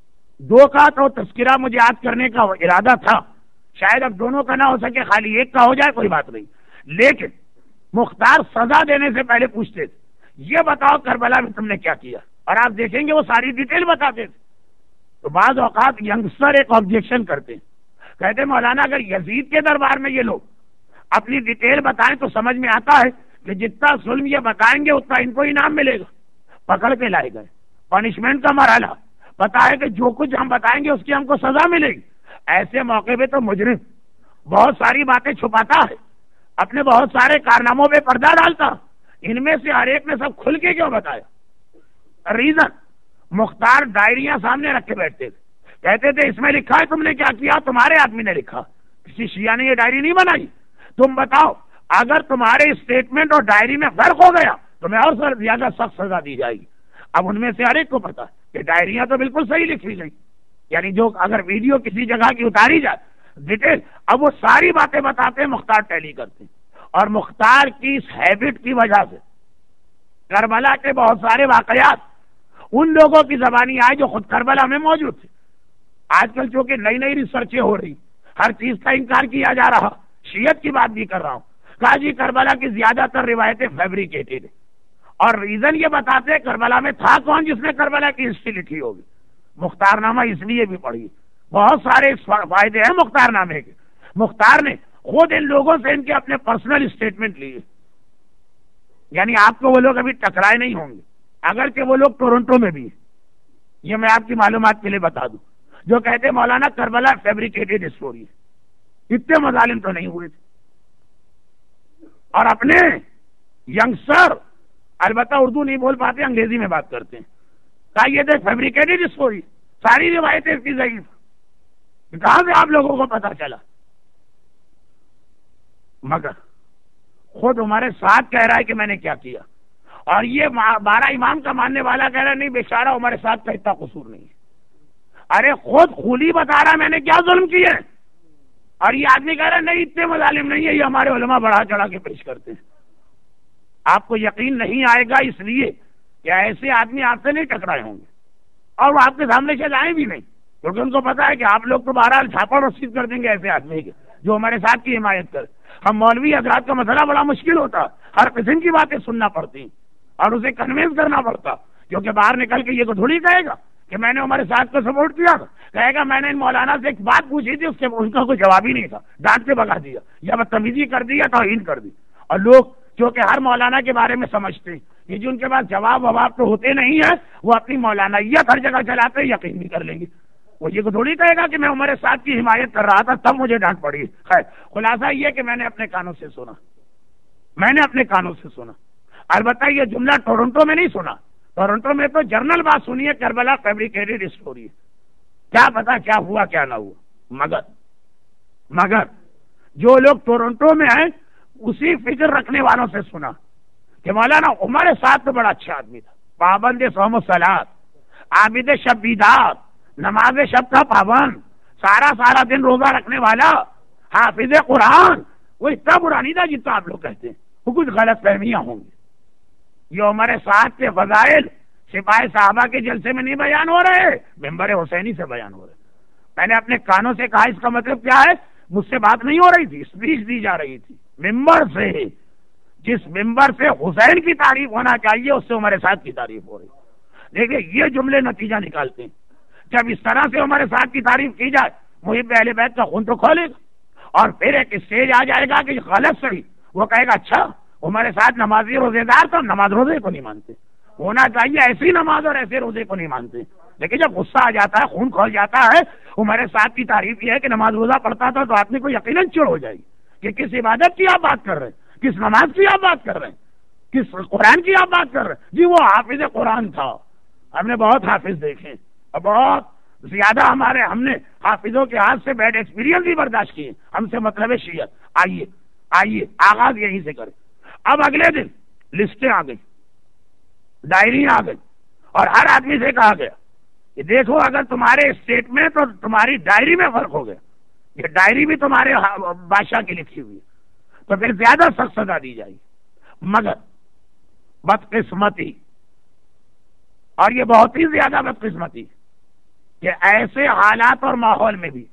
دو کا تو تذکرہ مجھے یاد کرنے کا ارادہ تھا، شاید اب دونوں کا نہ ہو سکے، خالی ایک کا ہو جائے کوئی بات نہیں. لیکن مختار سزا دینے سے پہلے پوچھتے تھے یہ بتاؤ کربلا میں تم نے کیا کیا، اور آپ دیکھیں گے وہ ساری ڈیٹیل بتاتے تھے. تو بعض اوقات ینگسٹر ایک آبجیکشن کرتے ہیں، کہتے مولانا اگر یزید کے دربار میں یہ لوگ اپنی ڈیٹیل بتائیں تو سمجھ میں آتا ہے کہ جتنا ظلم یہ بتائیں گے اتنا ان کو انعام ملے گا. پکڑ کے لائے گئے، پنشمنٹ کا مرحلہ پتا ہے کہ جو کچھ ہم بتائیں گے اس کی ہم کو سزا ملے گی. ایسے موقع پہ تو مجرم بہت ساری باتیں چھپاتا ہے، اپنے بہت سارے کارناموں پہ پردہ ڈالتا. ان میں سے ہر ایک نے سب کھل کے کیوں بتایا؟ ریزن، مختار ڈائریاں سامنے رکھ کے بیٹھتے تھے، کہتے تھے اس میں لکھا ہے تم نے کیا کیا، تمہارے آدمی نے لکھا، کسی شیعہ نے یہ ڈائری نہیں بنائی. تم بتاؤ اگر تمہارے اسٹیٹمنٹ اور ڈائری میں فرق ہو گیا تو میں اور سر زیادہ سخت سزا دی جائے گی. اب ان میں سے ہر ایک کو پتا کہ ڈائریاں تو بالکل صحیح لکھی گئی، یعنی جو اگر ویڈیو کسی جگہ کی اتاری جائے ڈیٹیل، اب وہ ساری باتیں بتاتے ہیں، مختار ٹیلی کرتے ہیں. اور مختار کی اس ہیبٹ کی وجہ سے کربلا کے بہت سارے واقعات ان لوگوں کی زبانی آئے جو خود کربلا میں موجود تھے. آج کل چونکہ نئی نئی ریسرچیں ہو رہی، ہر چیز کا انکار کیا جا رہا، شیعت کی بات بھی کر رہا ہوں، کہا جی کربلا کی زیادہ تر روایتیں فیبریکیٹڈ ہیں، اور ریزن یہ بتاتے ہیں کربلا میں تھا کون جس نے کربلا کی ہسٹری لکھی ہوگی. مختار نامہ اس لیے بھی پڑھی، بہت سارے فائدے ہیں مختار نامے کے. مختار نے خود ان لوگوں سے ان کے اپنے پرسنل اسٹیٹمنٹ لیے، یعنی آپ کو وہ لوگ ابھی ٹکرائے نہیں ہوں گے، اگرچہ وہ لوگ ٹورنٹو میں بھی ہیں، یہ میں آپ کی معلومات کے لیے بتا دوں، جو کہتے مولانا کربلا فیبریکیٹڈ اسٹوری ہے، اتنے مظالم تو نہیں ہوئے تھے. اور اپنے ینگسٹر البتہ اردو نہیں بول پاتے، انگریزی میں بات کرتے ہیں، کہا یہ دیکھ فیبریکیٹڈ اسٹوری، ساری روایتیں اس کی ضعیف. کہاں سے آپ لوگوں کو پتا چلا؟ مگر خود ہمارے ساتھ کہہ رہا ہے کہ میں نے کیا کیا، اور یہ بارہ امام کا ماننے والا کہہ رہا ہے نہیں بیچارہ ہمارے ساتھ کا اتنا قصور نہیں ہے. ارے خود خولی بتا رہا ہے میں نے کیا ظلم کیے، اور یہ آدمی کہہ رہا ہے نہیں اتنے مظالم نہیں ہے، یہ ہمارے علماء بڑھا چڑھا کے پیش کرتے ہیں. آپ کو یقین نہیں آئے گا اس لیے کہ ایسے آدمی آپ سے نہیں ٹکرائے ہوں گے، اور وہ آپ کے سامنے سے جائیں بھی نہیں، کیونکہ ان کو پتا ہے کہ آپ لوگ تو بہرحال چھاپا رسید کر دیں گے ایسے آدمی کے جو ہمارے ساتھ کی حمایت کرے. ہم مولوی حضرات کا مسئلہ بڑا مشکل ہوتا، ہر قسم کی باتیں سننا پڑتی اور اسے کنوینس کرنا پڑتا، کیونکہ باہر نکل کے یہ کو تھوڑی کہے گا کہ میں نے ہمارے ساتھ کو سپورٹ کیا تھا، کہے گا میں نے ان مولانا سے ایک بات پوچھی تھی، اس کے ان کا کوئی جواب ہی نہیں تھا، ڈانٹ کے بگا دیا یا بدتمیزی کر دی یا توہین کر دی. اور لوگ کیونکہ ہر مولانا کے بارے میں سمجھتے ہیں کہ جو ان کے پاس جواب وواب تو ہوتے نہیں ہیں، وہ اپنی مولانائیت ہر جگہ چلاتے ہیں، یقین بھی کر لیں گے. وہ یہ کو تھوڑی کہے گا کہ میں ہمارے ساتھ کی حمایت کر رہا تھا تب مجھے ڈانٹ پڑی. خیر خلاصہ یہ کہ میں نے اپنے کانوں سے سنا، میں نے اپنے کانوں سے سنا. البتہ یہ جملہ ٹورنٹو میں نہیں سنا، ٹورنٹو میں تو جرنل بات سنی ہے کربلا فیبریکیٹڈ اسٹوری ہے، کیا پتا کیا ہوا کیا نہ ہوا. مگر مگر جو لوگ ٹورنٹو میں ہیں اسی فکر رکھنے والوں سے سنا کہ مولانا عمر سعد تو بڑا اچھا آدمی تھا، پابند صوم و صلات، عابد شب بیدار، نماز شب کا پابند، سارا سارا دن روزہ رکھنے والا، حافظ قرآن. وہ اتنا برا نہیں تھا جتنا آپ لوگ کہتے ہیں، وہ کچھ غلط فہمیاں ہوں گی. یہ عمر سعد کے فضائل سپاہی صحابہ کے جلسے میں نہیں بیان ہو رہے، ممبر حسینی سے بیان ہو رہے. میں نے اپنے کانوں سے کہا اس کا مطلب کیا ہے؟ مجھ سے بات نہیں ہو رہی تھی، اسپیچ دی جا رہی تھی ممبر سے. جس ممبر سے حسین کی تعریف ہونا چاہیے اس سے عمر سعد کی تعریف ہو رہی. دیکھیے یہ جملے نتیجہ نکالتے ہیں. جب اس طرح سے عمر سعد کی تعریف کی جائے محب اہل بیت کا خون تو کھولے گا، اور پھر ایک اسٹیج آ جائے گا کہ غلط صحیح، وہ کہے گا اچھا عمر سعد نمازی روزے دار تو نماز روزے کو نہیں مانتے، ہونا چاہیے ایسی نماز اور ایسے روزے کو نہیں مانتے. لیکن جب غصہ آ جاتا ہے، خون کھول جاتا ہے، عمر سعد کی تعریف یہ ہے کہ نماز روزہ پڑھتا تھا، تو آدمی کو یقیناً چڑ ہو جائے گی کہ کس عبادت کی آپ بات کر رہے ہیں، کس نماز کی آپ بات کر رہے ہیں، کس قرآن کی آپ بات کر رہے ہیں. جی وہ حافظ قرآن تھا، ہم نے بہت حافظ دیکھے اور بہت زیادہ ہمارے ہم نے حافظوں کے ہاتھ سے بیڈ ایکسپیرینس بھی برداشت کیے. ہم سے مطلب ہے شیعت. آئیے آئیے آغاز یہیں سے کریں. اب اگلے دن لسٹیں آ گئی، ڈائری آ گئی، اور ہر آدمی سے کہا گیا کہ دیکھو اگر تمہارے اسٹیٹ میں تو تمہاری ڈائری میں فرق ہو گیا، یہ ڈائری بھی تمہارے بادشاہ کی لکھی ہوئی ہے تو پھر زیادہ سخت سزا دی جائے گی. مگر بدقسمتی، اور یہ بہت ہی زیادہ بدقسمتی کہ ایسے حالات اور ماحول میں بھی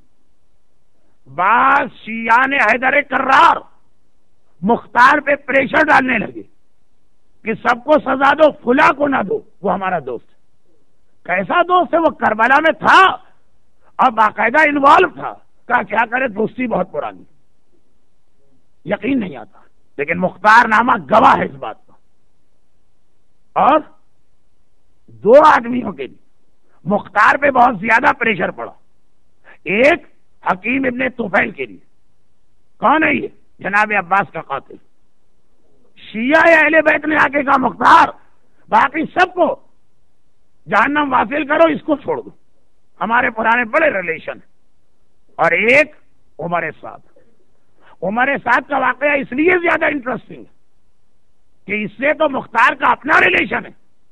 بعض شیعان حیدر کرار مختار پہ پریشر ڈالنے لگے کہ سب کو سزا دو، فلاں کو نہ دو. وہ ہمارا دوست ہے. کیسا دوست ہے؟ وہ کربلا میں تھا اور باقاعدہ انوالو تھا. کہا کیا کرے، دوستی بہت پرانی، یقین نہیں آتا. لیکن مختار نامہ گواہ ہے اس بات کا. اور دو آدمیوں کے لیے مختار پہ بہت زیادہ پریشر پڑا. ایک حکیم ابن طفیل کے لیے. کون ہے یہ؟ جناب عباس کا قاتل. شیعہ اہل بیت نے آ کے کہا مختار باقی سب کو جہنم واصل کرو، اس کو چھوڑ دو، ہمارے پرانے بڑے ریلیشن. اور ایک عمر سعد. عمر سعد کا واقعہ اس لیے زیادہ انٹرسٹنگ ہے کہ اس سے تو مختار کا اپنا ریلیشن ہے.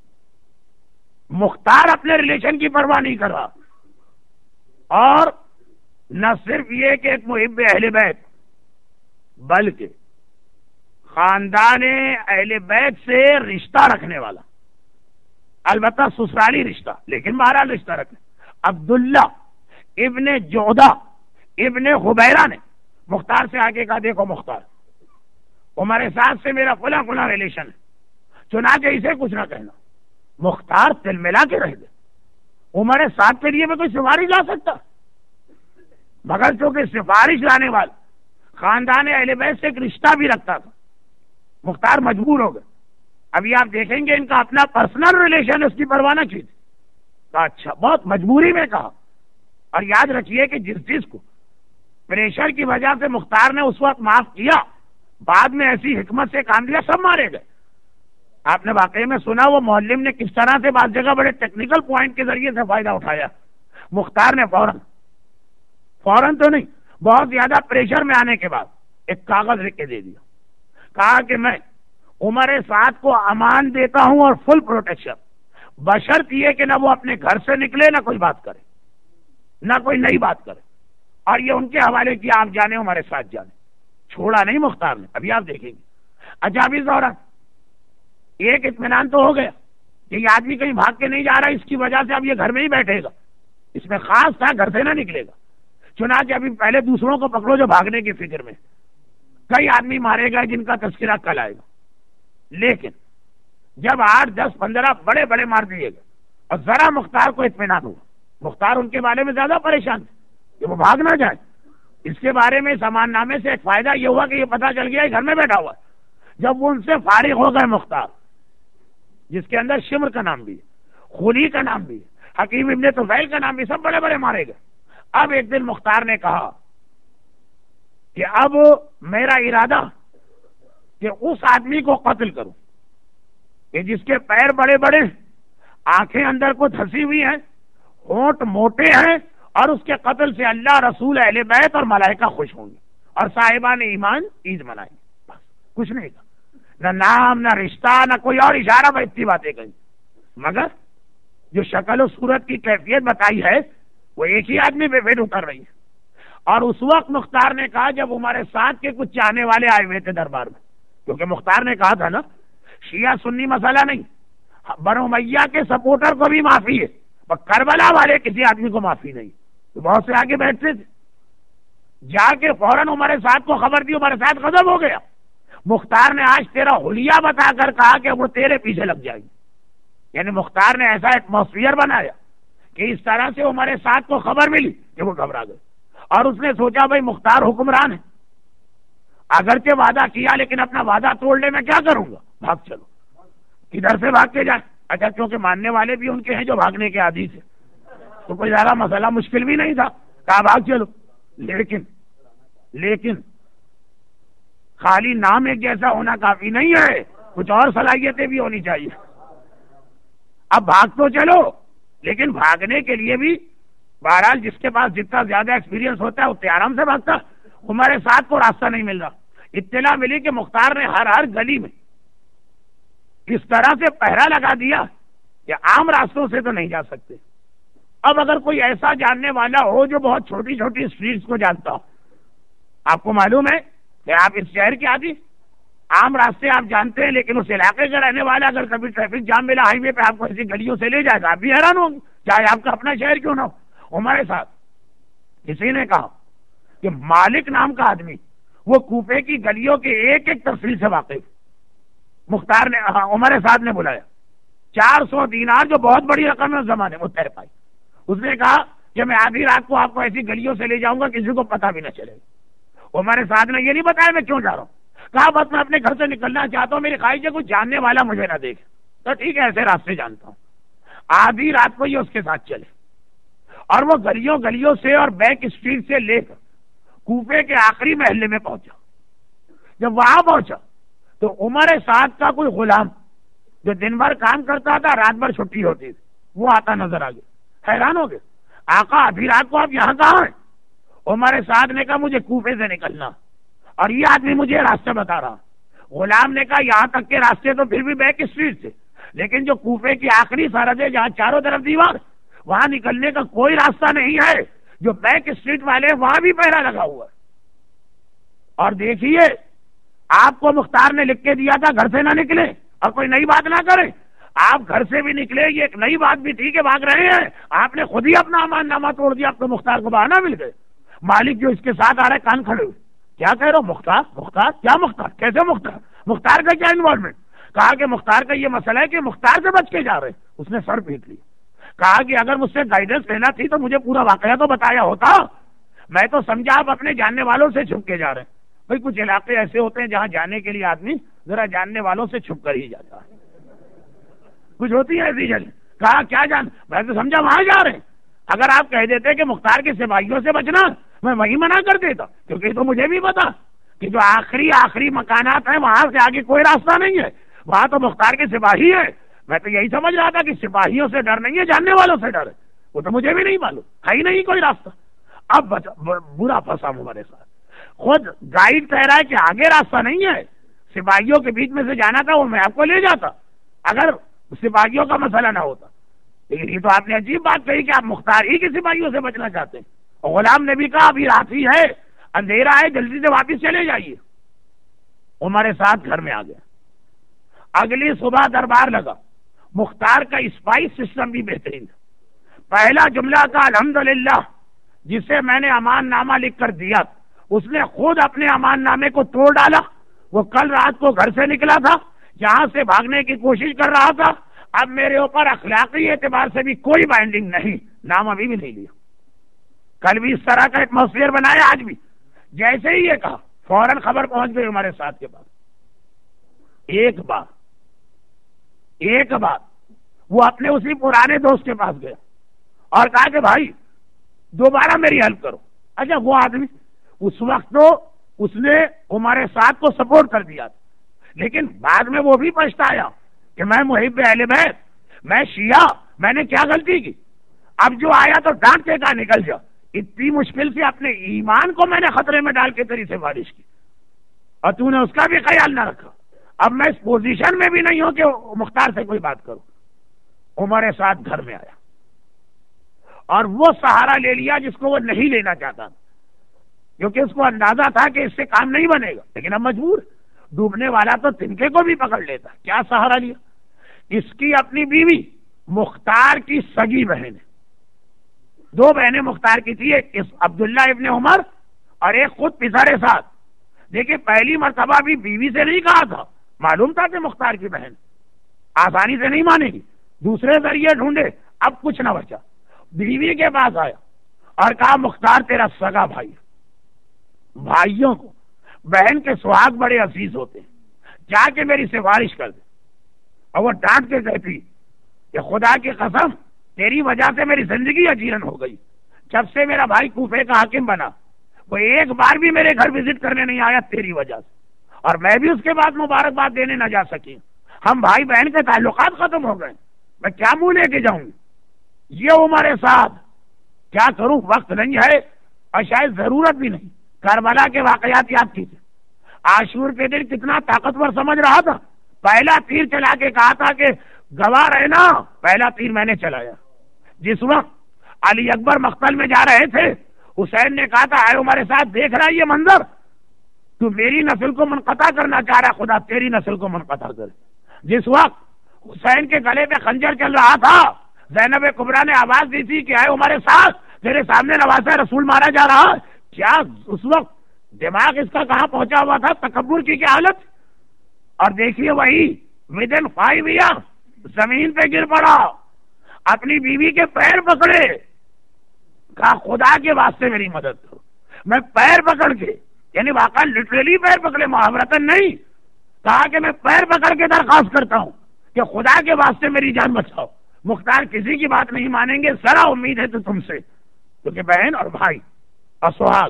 مختار اپنے ریلیشن کی پرواہ نہیں کر رہا، اور نہ صرف یہ کہ ایک محب اہل بیت بلکہ خاندان اہل بیت سے رشتہ رکھنے والا، البتہ سسرالی رشتہ لیکن بہرحال رشتہ رکھنے، عبداللہ ابن جودہ ابن خبیرہ نے مختار سے آگے کہا دیکھو مختار عمر سعد سے میرا فلاں فلاں ریلیشن ہے، چنانچہ اسے کچھ نہ کہنا. مختار تل ملا کے رہ گئے. عمر سعد کے لیے میں کوئی سفارش لا سکتا، مگر چونکہ سفارش لانے والا خاندان اہل بیت سے ایک رشتہ بھی رکھتا تھا، مختار مجبور ہو گئے. ابھی آپ دیکھیں گے ان کا اپنا پرسنل ریلیشن اس کی پرواہ نہ کی تھی. کہا اچھا، بہت مجبوری میں کہا. اور یاد رکھیے کہ جس چیز کو پریشر کی وجہ سے مختار نے اس وقت معاف کیا، بعد میں ایسی حکمت سے کام دیا سب مارے گئے. آپ نے واقعی میں سنا وہ معلم نے کس طرح سے بعض جگہ بڑے ٹیکنیکل پوائنٹ کے ذریعے سے فائدہ اٹھایا. مختار نے فوراً فوراً تو نہیں، بہت زیادہ پریشر میں آنے کے بعد ایک کاغذ لکھ کے دے دیا. کہا کہ میں عمر سعد کو امان دیتا ہوں اور فل پروٹیکشن، بشرط یہ کہ نہ وہ اپنے گھر سے نکلے، نہ کوئی بات کرے، نہ کوئی نئی بات کرے. اور یہ ان کے حوالے کیا، آپ جانے عمر سعد جانے. چھوڑا نہیں مختار نے. ابھی آپ دیکھیں گے. اچھا ابھی دوران ایک اطمینان تو ہو گیا کہ یہ آدمی کہیں بھاگ کے نہیں جا رہا، اس کی وجہ سے اب یہ گھر میں ہی بیٹھے گا. اس میں خاص تھا گھر سے نہ نکلے گا. چنانچہ ابھی پہلے دوسروں کو پکڑو جو بھاگنے کی فکر میں، کئی آدمی مارے گئے جن کا تذکرہ کل آئے گا. لیکن جب آٹھ دس پندرہ بڑے بڑے مار دیے گئے اور ذرا مختار کو اطمینان ہوا، مختار ان کے بارے میں زیادہ پریشان تھے کہ وہ بھاگ نہ جائے. اس کے بارے میں سامان نامے سے ایک فائدہ یہ ہوا کہ یہ پتہ چل گیا گھر میں بیٹھا ہوا. جب وہ ان سے فارغ ہو گئے مختار، جس کے اندر شمر کا نام بھی ہے، خلی کا نام بھی ہے، حکیم ابن طفیل کا نام بھی، سب بڑے بڑے مارے گئے. اب ایک دن مختار نے کہا کہ اب میرا ارادہ کہ اس آدمی کو قتل کروں کہ جس کے پیر بڑے بڑے، آنکھیں اندر کو دھسی ہوئی ہیں، ہونٹ موٹے ہیں، اور اس کے قتل سے اللہ، رسول، اہل بیت اور ملائکہ خوش ہوں گے اور صاحبان ایمان عید منائیں گے. بس کچھ نہیں کہا. نہ نام، نہ رشتہ، نہ کوئی اور اشارہ پر اتنی باتیں کہیں، مگر جو شکل و صورت کی کیفیت بتائی ہے وہ ایک ہی آدمی پہ پھر اتر رہی ہے۔ اور اس وقت مختار نے کہا جب عمر سعد کے کچھ چاہنے والے آئے ہوئے تھے دربار میں، کیونکہ مختار نے کہا تھا نا شیعہ سنی مسئلہ نہیں، بنو امیہ کے سپورٹر کو بھی معافی ہے، پر کربلا والے کسی آدمی کو معافی نہیں، تو بہت سے آگے بیٹھتے تھے۔ جا کے فوراً عمر سعد کو خبر دی، عمر سعد غضب ہو گیا، مختار نے آج تیرا حلیہ بتا کر کہا کہ وہ تیرے پیچھے لگ جائیں گے، یعنی مختار نے ایسا ایٹماسفیئر بنایا کہ اس طرح سے عمر سعد کو خبر ملی کہ وہ گھبرا گئے، اور اس نے سوچا بھائی مختار حکمران ہے، اگرچہ وعدہ کیا لیکن اپنا وعدہ توڑ لے، میں کیا کروں گا، بھاگ چلو، کدھر سے بھاگ کے جائیں؟ اچھا کیونکہ ماننے والے بھی ان کے ہیں جو بھاگنے کے عادی سے، تو کوئی زیادہ مسئلہ مشکل بھی نہیں تھا، کہا بھاگ چلو۔ لیکن لیکن خالی نام ایک جیسا ہونا کافی نہیں ہے، کچھ اور صلاحیتیں بھی ہونی چاہیے۔ اب بھاگ تو چلو، لیکن بھاگنے کے لیے بھی بہرحال جس کے پاس جتنا زیادہ ایکسپیرینس ہوتا ہے اتنے آرام سے بھاگتا۔ ہمارے ساتھ کو راستہ نہیں مل رہا، اطلاع ملی کہ مختار نے ہر ہر گلی میں اس طرح سے پہرا لگا دیا کہ عام راستوں سے تو نہیں جا سکتے۔ اب اگر کوئی ایسا جاننے والا ہو جو بہت چھوٹی چھوٹی اسٹریٹس کو جانتا ہو، آپ کو معلوم ہے کہ آپ اس شہر کے آدمی عام راستے آپ جانتے ہیں، لیکن اس علاقے کا رہنے والا اگر کبھی ٹریفک جام ملا ہائی وے پہ آپ کو ایسی گلیوں سے لے جائے گا، آپ بھی حیران ہوں گے، چاہے آپ کا اپنا شہر کیوں نہ ہو۔ ہمارے ساتھ کسی نے کہا کہ مالک نام کا آدمی وہ کوفے کی گلیوں کے ایک ایک تفصیل سے واقف، مختار نے عمر سعد نے بلایا، چار سو دینار جو بہت بڑی رقم ہے اس زمانے میں طے پائی، اس نے کہا کہ میں آدھی رات کو آپ کو ایسی گلیوں سے لے جاؤں گا کسی کو پتہ بھی نہ چلے گا۔ عمر سعد نے یہ نہیں بتایا میں کیوں جا رہا ہوں، کہا بس میں اپنے گھر سے نکلنا چاہتا ہوں، میری خواہش ہے کوئی جاننے والا مجھے نہ دیکھے، تو ٹھیک ہے ایسے راستے جانتا ہوں۔ آدھی رات کو یہ اس کے ساتھ چلے اور وہ گلیوں گلیوں سے اور بیک اسٹریٹ سے لے کر کوفے کے آخری محلے میں پہنچا۔ جب وہاں پہنچا تو عمر سعد کا کوئی غلام جو دن بھر کام کرتا تھا رات بھر چھٹی ہوتی تھی وہ آتا نظر آ گیا، حیران ہو گئے، آقا ابھی رات کو آپ یہاں کہاں ہیں؟ عمر سعد نے کہا مجھے کوفے سے نکلنا اور یہ آدمی مجھے راستہ بتا رہا۔ غلام نے کہا یہاں تک کے راستے تو پھر بھی بیک اسٹریٹ سے، لیکن جو کوفے کی آخری سرحد ہے جہاں چاروں طرف دیوار وہاں نکلنے کا کوئی راستہ نہیں ہے، جو بیک اسٹریٹ والے وہاں بھی پہرا لگا ہوا ہے۔ اور دیکھیے آپ کو مختار نے لکھ کے دیا تھا گھر سے نہ نکلے اور کوئی نئی بات نہ کرے، آپ گھر سے بھی نکلے یہ ایک نئی بات بھی تھی کہ بھاگ رہے ہیں، آپ نے خود ہی اپنا امان نامہ توڑ دیا، آپ کو مختار کو بہانہ مل گئے۔ مالک جو اس کے ساتھ آ رہے کان کھڑے ہوئے، کیا کہہ رہے ہو؟ مختار مختار کیا مختار؟ کیسے مختار؟ مختار کا کیا انوالومنٹ؟ کہا کہ مختار کا یہ مسئلہ ہے کہ مختار سے بچ کے جا رہے ہیں۔ اس نے سر پیٹ لیا، کہا کہ اگر مجھ سے گائیڈنس لینا تھی تو مجھے پورا واقعہ تو بتایا ہوتا، میں تو سمجھا آپ اپنے جاننے والوں سے چھپ کے جا رہے ہیں۔ بھائی کچھ علاقے ایسے ہوتے ہیں جہاں جانے کے لیے آدمی ذرا جاننے والوں سے چھپ کر ہی جاتا ہے، کچھ ہوتی ہے ایسی جگہ۔ کہا کیا جان؟ میں تو سمجھا وہاں جا رہے ہیں، اگر آپ کہہ دیتے کہ مختار کے سپاہیوں سے بچنا میں وہی منع کر دیتا، کیونکہ تو مجھے بھی پتا کہ جو آخری آخری مکانات ہیں وہاں سے آگے کوئی راستہ نہیں ہے، وہاں تو مختار کے سپاہی ہے۔ میں تو یہی سمجھ رہا تھا کہ سپاہیوں سے ڈر نہیں ہے، جاننے والوں سے ڈر ہے، وہ تو مجھے بھی نہیں معلوم، ہے ہی نہیں کوئی راستہ۔ اب برا پھنسا ہمارے ساتھ، خود گائیڈ کہہ رہا ہے کہ آگے راستہ نہیں ہے، سپاہیوں کے بیچ میں سے جانا تھا وہ میں آپ کو لے جاتا اگر سپاہیوں کا مسئلہ نہ ہوتا، لیکن یہ تو آپ نے عجیب بات کہی کہ آپ مختار ہی کے سپاہیوں سے بچنا چاہتے ہیں۔ اور غلام نے بھی کہا ابھی رات ہی ہے، اندھیرا ہے، جلدی سے واپس چلے جائیے۔ ہمارے ساتھ گھر میں آ گیا، اگلی صبح دربار لگا، مختار کا اسپائس سسٹم بھی بہترین تھا۔ پہلا جملہ کا الحمدللہ، جسے میں نے امان نامہ لکھ کر دیا اس نے خود اپنے امان نامے کو توڑ ڈالا۔ وہ کل رات کو گھر سے نکلا تھا، جہاں سے بھاگنے کی کوشش کر رہا تھا، اب میرے اوپر اخلاقی اعتبار سے بھی کوئی بائنڈنگ نہیں، نام ابھی بھی نہیں لیا۔ کل بھی اس طرح کا ایٹماسفیئر بنایا، آج بھی جیسے ہی یہ کہا فوراً خبر پہنچ گئی ہمارے ساتھ کے پاس۔ ایک بار ایک بار وہ اپنے اسی پرانے دوست کے پاس گیا اور کہا کہ بھائی دوبارہ میری ہیلپ کرو۔ اچھا وہ آدمی اس وقت تو اس نے ہمارے ساتھ کو سپورٹ کر دیا تھا، لیکن بعد میں وہ بھی پچھتایا کہ میں محب اہل بیت، میں شیعہ، میں نے کیا غلطی کی۔ اب جو آیا تو ڈانٹ کے کہا نکل جا، اتنی مشکل سے اپنے ایمان کو میں نے خطرے میں ڈال کے تیری سفارش کی اور تو نے اس کا بھی خیال نہ رکھا۔ اب میں اس پوزیشن میں بھی نہیں ہوں کہ مختار سے کوئی بات کروں. عمر سعد گھر میں آیا اور وہ سہارا لے لیا جس کو وہ نہیں لینا چاہتا تھا، کیونکہ اس کو اندازہ تھا کہ اس سے کام نہیں بنے گا. لیکن اب مجبور، ڈوبنے والا تو تنکے کو بھی پکڑ لیتا. کیا سہارا لیا؟ اس کی اپنی بیوی مختار کی سگی بہن ہے. دو بہنیں مختار کی تھی، ایک عبداللہ ابن عمر اور ایک خود پسر سعد. دیکھیں پہلی مرتبہ بھی بیوی سے نہیں کہا تھا، معلوم تھا کہ مختار کی بہن آسانی سے نہیں مانے گی. دوسرے ذریعے ڈھونڈے، اب کچھ نہ بچا. بیوی کے پاس آیا اور کہا مختار تیرا سگا بھائی. بھائیوں کو بہن کے سہاگ بڑے عزیز ہوتے ہیں، جا کے میری سفارش کر دے. اور وہ ڈانٹ کے کہتی کہ خدا کی قسم تیری وجہ سے میری زندگی اجیرن ہو گئی. جب سے میرا بھائی کوفے کا حاکم بنا وہ ایک بار بھی میرے گھر وزٹ کرنے نہیں آیا تیری وجہ سے، اور میں بھی اس کے بعد مبارکباد دینے نہ جا سکی. ہم بھائی بہن کے تعلقات ختم ہو گئے، میں کیا منہ لے کے جاؤں گی؟ یہ عمر سعد کیا کروں، وقت نہیں ہے اور شاید ضرورت بھی نہیں. کربلا کے واقعات یاد کیجیے. عاشور کے دن کتنا طاقتور سمجھ رہا تھا. پہلا تیر چلا کے کہا تھا کہ گواہ رہنا، پہلا تیر میں نے چلایا. جس وقت علی اکبر مقتل میں جا رہے تھے حسین نے کہا تھا اے عمر سعد دیکھ رہا ہے یہ منظر، تو میری نسل کو منقطع کرنا چاہ رہا، خدا تیری نسل کو منقطع کرے. جس وقت حسین کے گلے پہ خنجر چل رہا تھا زینب کبریٰ نے آواز دی تھی کہ اے عمر سعد تیرے سامنے نواسہ رسول مارا جا رہا. کیا اس وقت دماغ اس کا کہاں پہنچا ہوا تھا، تکبر کی کیا حالت. اور دیکھیے وہی ود ان فائیو ایئر زمین پہ گر پڑا، اپنی بیوی کے پیر پکڑے، کہا خدا کے واسطے میری مدد کرو. میں پیر پکڑ کے، یعنی واقعا لٹرلی پیر پکڑے، محاورتاً نہیں، کہا کہ میں پیر پکڑ کے درخواست کرتا ہوں کہ خدا کے واسطے میری جان بچاؤ. مختار کسی کی بات نہیں مانیں گے، ذرا امید ہے تو تم سے، کیونکہ بہن اور بھائی اور سہاگ.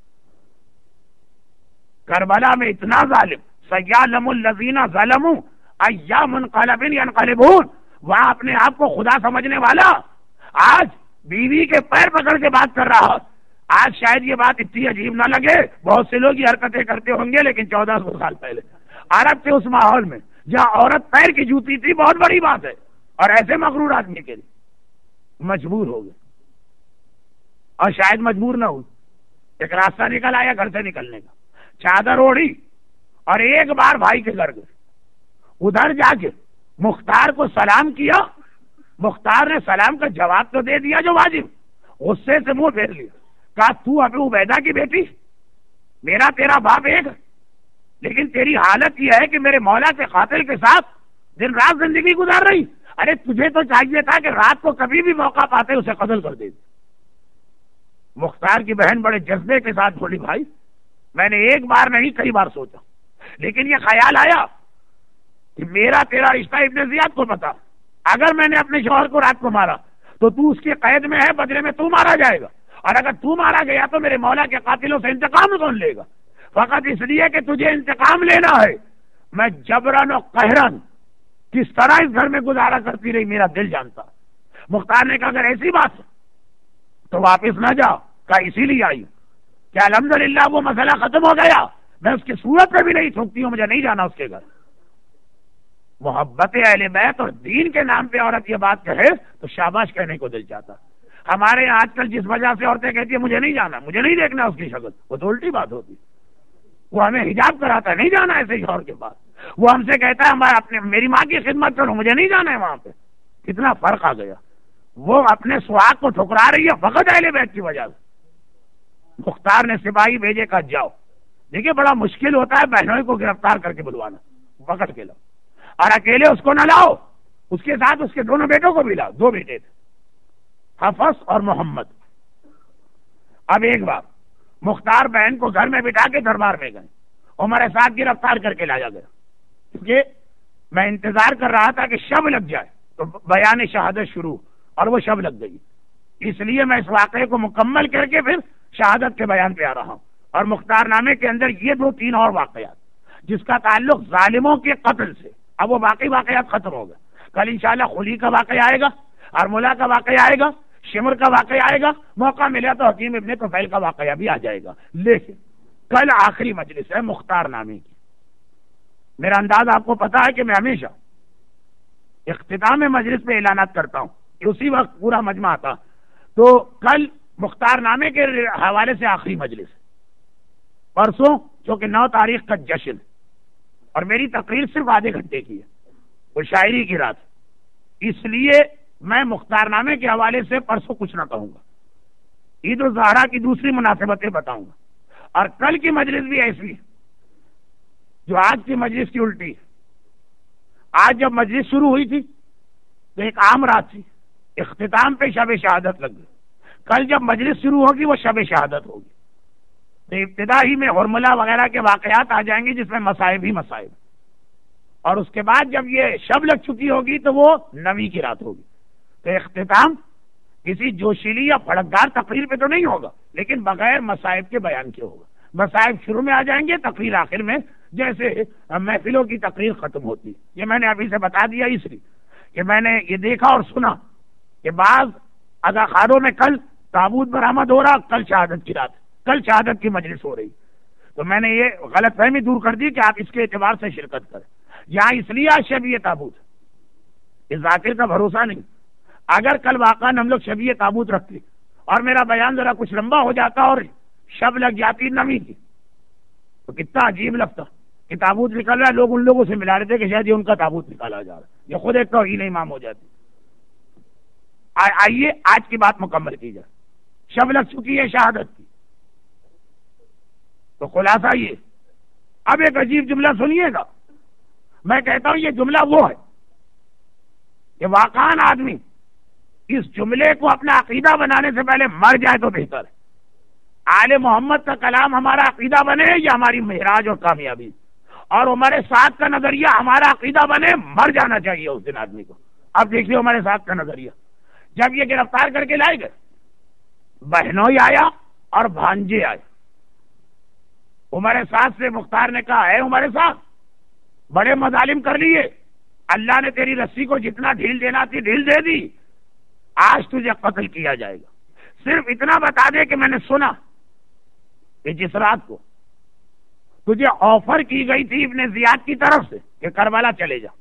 کربلا میں اتنا ظالم، سیعلم الذین ظلموا ای منقلب ینقلبون، وہاں اپنے آپ کو خدا سمجھنے والا آج بیوی کے پیر پکڑ کے بات کر رہا. آج شاید یہ بات اتنی عجیب نہ لگے، بہت سے لوگ یہ حرکتیں کرتے ہوں گے، لیکن چودہ سو سال پہلے عرب کے اس ماحول میں جہاں عورت پیر کی جوتی تھی بہت بڑی بات ہے. اور ایسے مغرور آدمی کے لیے مجبور ہو گئے، اور شاید مجبور نہ ہوئی، ایک راستہ نکل آیا گھر سے نکلنے کا. چادر اوڑھی اور ایک بار بھائی کے گھر گئے. ادھر جا کے مختار کو سلام کیا. مختار نے سلام کا جواب تو دے دیا جو واجب، غصے سے منہ پھیر لیا. کہا تو ابو عبیدہ کی بیٹی، میرا تیرا باپ ایک، لیکن تیری حالت یہ ہے کہ میرے مولا کے قاتل کے ساتھ دن رات زندگی گزار رہی. ارے تجھے تو چاہیے تھا کہ رات کو کبھی بھی موقع پاتے اسے قتل کر دے. مختار کی بہن بڑے جذبے کے ساتھ بولی بھائی میں نے ایک بار نہیں کئی بار سوچا، لیکن یہ خیال آیا کہ میرا تیرا رشتہ ابن زیاد کو پتا، اگر میں نے اپنے شوہر کو رات کو مارا تو تو اس کی قید میں ہے، بدلے میں تو مارا جائے گا، اور اگر تو مارا گیا تو میرے مولا کے قاتلوں سے انتقام کون لے گا؟ فقط اس لیے کہ تجھے انتقام لینا ہے. میں جبرن و قہرن کس طرح اس گھر میں گزارا کرتی رہی میرا دل جانتا. مختار نے کہا اگر ایسی بات تو واپس نہ جاؤ. کہا اسی لیے آئی کہ الحمدللہ وہ مسئلہ ختم ہو گیا، میں اس کی صورت پہ بھی نہیں تھوکتی ہوں، مجھے نہیں جانا اس کے گھر. محبت اہل بیت اور دین کے نام پہ عورت یہ بات کہے تو شاباش کہنے کو دل چاہتا. ہمارے آج کل جس وجہ سے عورتیں کہتی ہیں مجھے نہیں جانا، مجھے نہیں دیکھنا اس کی شکل، وہ تو الٹی بات ہوتی. وہ ہمیں حجاب کراتا ہے، نہیں جانا ایسے شوہر کے پاس. وہ ہم سے کہتا ہے ہمارا اپنے میری ماں کی خدمت کرو، مجھے نہیں جانا ہے وہاں پہ. کتنا فرق آ گیا. وہ اپنے سہاگ کو ٹھکرا رہی ہے فقط اہل بیت کی وجہ سے. مختار نے سپاہی بھیجے کا جاؤ. دیکھیے بڑا مشکل ہوتا ہے بہنوئی کو گرفتار کر کے بلوانا، پکڑ کے لاؤ، اور اکیلے اس کو نہ لاؤ، اس کے ساتھ اس کے دونوں بیٹوں کو بھی لاؤ. دو بیٹے تھے، حفص اور محمد. اب ایک بار مختار بہن کو گھر میں بٹھا کے دربار میں گئے. عمر سعد گرفتار کر کے لایا گیا، کیونکہ میں انتظار کر رہا تھا کہ شب لگ جائے تو بیان شہادت شروع، اور وہ شب لگ گئی. اس لیے میں اس واقعے کو مکمل کر کے پھر شہادت کے بیان پہ آ رہا ہوں. اور مختار نامے کے اندر یہ دو تین اور واقعات جس کا تعلق ظالموں کے قتل سے. اب وہ باقی واقعات ختم ہو گئے. کل انشاءاللہ خلی کا واقعہ آئے گا، ارملہ کا واقعہ آئے گا، شمر کا واقعہ آئے گا، موقع ملا تو حکیم ابن طفیل کا واقعہ بھی آ جائے گا. لیکن کل آخری مجلس ہے مختار نامے کی. میرا انداز آپ کو پتا ہے کہ میں ہمیشہ اختتام مجلس میں اعلانات کرتا ہوں کہ اسی وقت پورا مجمع آتا. تو کل مختار نامے کے حوالے سے آخری مجلس ہے، پرسوں جو کہ نو تاریخ کا جشن، اور میری تقریر صرف آدھے گھنٹے کی ہے، وہ شاعری کی رات. اس لیے میں مختار نامے کے حوالے سے پرسوں کچھ نہ کہوں گا، عید الزہرا کی دوسری مناسبتیں بتاؤں گا. اور کل کی مجلس بھی ایسی جو آج کی مجلس کی الٹی ہے. آج جب مجلس شروع ہوئی تھی تو ایک عام رات تھی، اختتام پہ شب شہادت لگ گئی. کل جب مجلس شروع ہوگی وہ شب شہادت ہوگی. تو ابتدا ہی میں حرملہ وغیرہ کے واقعات آ جائیں گے جس میں مصائب ہی مصائب، اور اس کے بعد جب یہ شب لگ چکی ہوگی تو وہ نویں کی رات ہوگی. تو اختتام کسی جوشیلی یا پھڑکدار تقریر پہ تو نہیں ہوگا، لیکن بغیر مصائب کے بیان کے ہوگا. مصائب شروع میں آ جائیں گے، تقریر آخر میں، جیسے محفلوں کی تقریر ختم ہوتی. یہ میں نے ابھی سے بتا دیا اس لیے کہ میں نے یہ دیکھا اور سنا کہ بعض اداکاروں میں کل تابوت برآمد ہو رہا، کل شہادت کی رات، کل شہادت کی مجلس ہو رہی. تو میں نے یہ غلط فہمی دور کر دی کہ آپ اس کے اعتبار سے شرکت کریں. یہاں اس لیے آج شبیہ تابوت، اس ذاکر کا بھروسہ نہیں. اگر کل واقعا ہم لوگ شبیہ تابوت رکھتے اور میرا بیان ذرا کچھ لمبا ہو جاتا اور شب لگ جاتی نویں کی، تو کتنا عجیب لگتا کہ تابوت نکل رہا ہے، لوگ ان لوگوں سے ملا رہے تھے کہ شاید یہ ان کا تابوت نکالا جا رہا ہے. یہ خود ایک توہین امام ہو جاتی. آئیے آج کی بات مکمل کی جائے. شب لگ چکی ہے شہادت کی، تو خلاصہ یہ. اب ایک عجیب جملہ سنیے گا. میں کہتا ہوں یہ جملہ وہ ہے کہ واقعاً آدمی اس جملے کو اپنا عقیدہ بنانے سے پہلے مر جائے تو بہتر ہے. آل محمد کا کلام ہمارا عقیدہ بنے یا ہماری معراج اور کامیابی، اور عمر سعد کا نظریہ ہمارا عقیدہ بنے، مر جانا چاہیے اس دن آدمی کو. اب دیکھیے عمر سعد کا نظریہ. جب یہ گرفتار کر کے لائے گئے، بہنوئی آیا اور بھانجے آئے. عمر سعد سے مختار نے کہا، اے عمر سعد، بڑے مظالم کر لیے، اللہ نے تیری رسی کو جتنا ڈھیل دینا تھی ڈھیل دے دی، آج تجھے قتل کیا جائے گا. صرف اتنا بتا دے کہ میں نے سنا کہ جس رات کو تجھے آفر کی گئی تھی ابن زیاد کی طرف سے کہ کربلا چلے جا.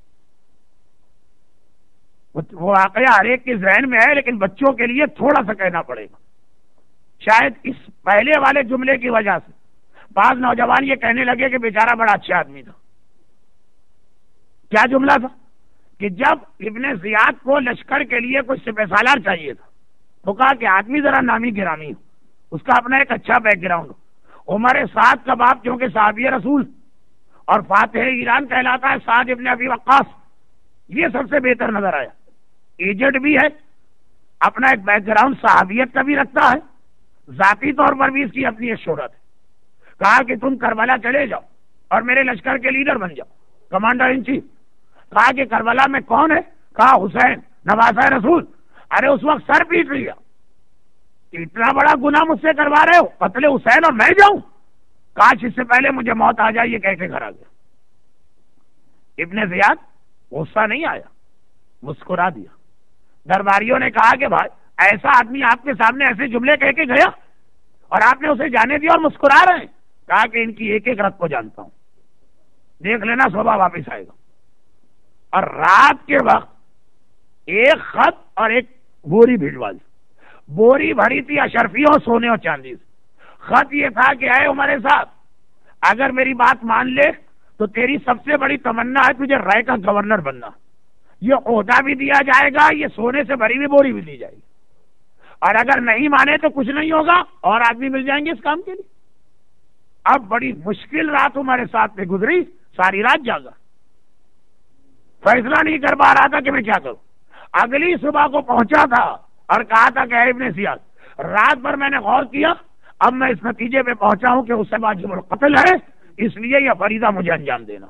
وہ واقعہ ہر ایک کے ذہن میں ہے، لیکن بچوں کے لیے تھوڑا سا کہنا پڑے گا. شاید اس پہلے والے جملے کی وجہ سے بعض نوجوان یہ کہنے لگے کہ بیچارہ بڑا اچھا آدمی تھا. کیا جملہ تھا کہ جب ابن زیاد کو لشکر کے لیے کچھ سپہ سالار چاہیے تھا تو کہا کہ آدمی ذرا نامی گرامی ہو، اس کا اپنا ایک اچھا بیک گراؤنڈ ہو. عمر سعد کا باپ کیونکہ صحابی رسول اور فاتح ایران کہلاتا ہے سعد ابن ابی وقاص، یہ سب سے بہتر نظر آیا. ایجنٹ بھی ہے، اپنا ایک بیک گراؤنڈ صحابیت کا بھی رکھتا ہے، ذاتی طور پر بھی اس کی اپنی ایک شہرت ہے. کہا کہ تم کربلا چلے جاؤ اور میرے لشکر کے لیڈر بن جاؤ، کمانڈر ان چیف. کہا کہ کربلا میں کون ہے؟ کہا حسین نواسہ رسول. ارے اس وقت سر پیٹ لیا، اتنا بڑا گناہ مجھ سے کروا رہے ہو، قتل حسین اور میں جاؤں؟ کاش اس سے پہلے مجھے موت آ جائے. یہ کہہ کے گھر آ گیا. ابن زیاد غصہ نہیں آیا، مسکرا دیا. درباریوں نے کہا کہ بھائی ایسا آدمی آپ کے سامنے ایسے جملے کہہ کے گیا اور آپ نے اسے جانے دیا اور مسکرا رہے ہیں. کہا کہ ان کی ایک ایک رت کو جانتا ہوں، دیکھ لینا صبح واپس آئے گا. اور رات کے وقت ایک خط اور ایک بوری بھیجوا دی. بوری بھری تھی اشرفیوں، سونے اور چاندی سے. خط یہ تھا کہ اے عمر صاحب، اگر میری بات مان لے تو تیری سب سے بڑی تمنا ہے تجھے رائے کا گورنر بننا. یہ عہدہ بھی دیا جائے گا، یہ سونے سے بھری ہوئی بوری بھی دی جائے گی، اور اگر نہیں مانے تو کچھ نہیں ہوگا اور آدمی مل جائیں گے اس کام کے لیے. اب بڑی مشکل رات ہمارے ساتھ میں گزری، ساری رات جاگا، فیصلہ نہیں کر پا رہا تھا کہ میں کیا کروں. اگلی صبح کو پہنچا تھا اور کہا تھا کہ ابن زیاد، رات بھر میں نے غور کیا، اب میں اس نتیجے پہ پہنچا ہوں کہ اس سے واجب القتل ہے، اس لیے یہ فریضہ مجھے انجام دینا.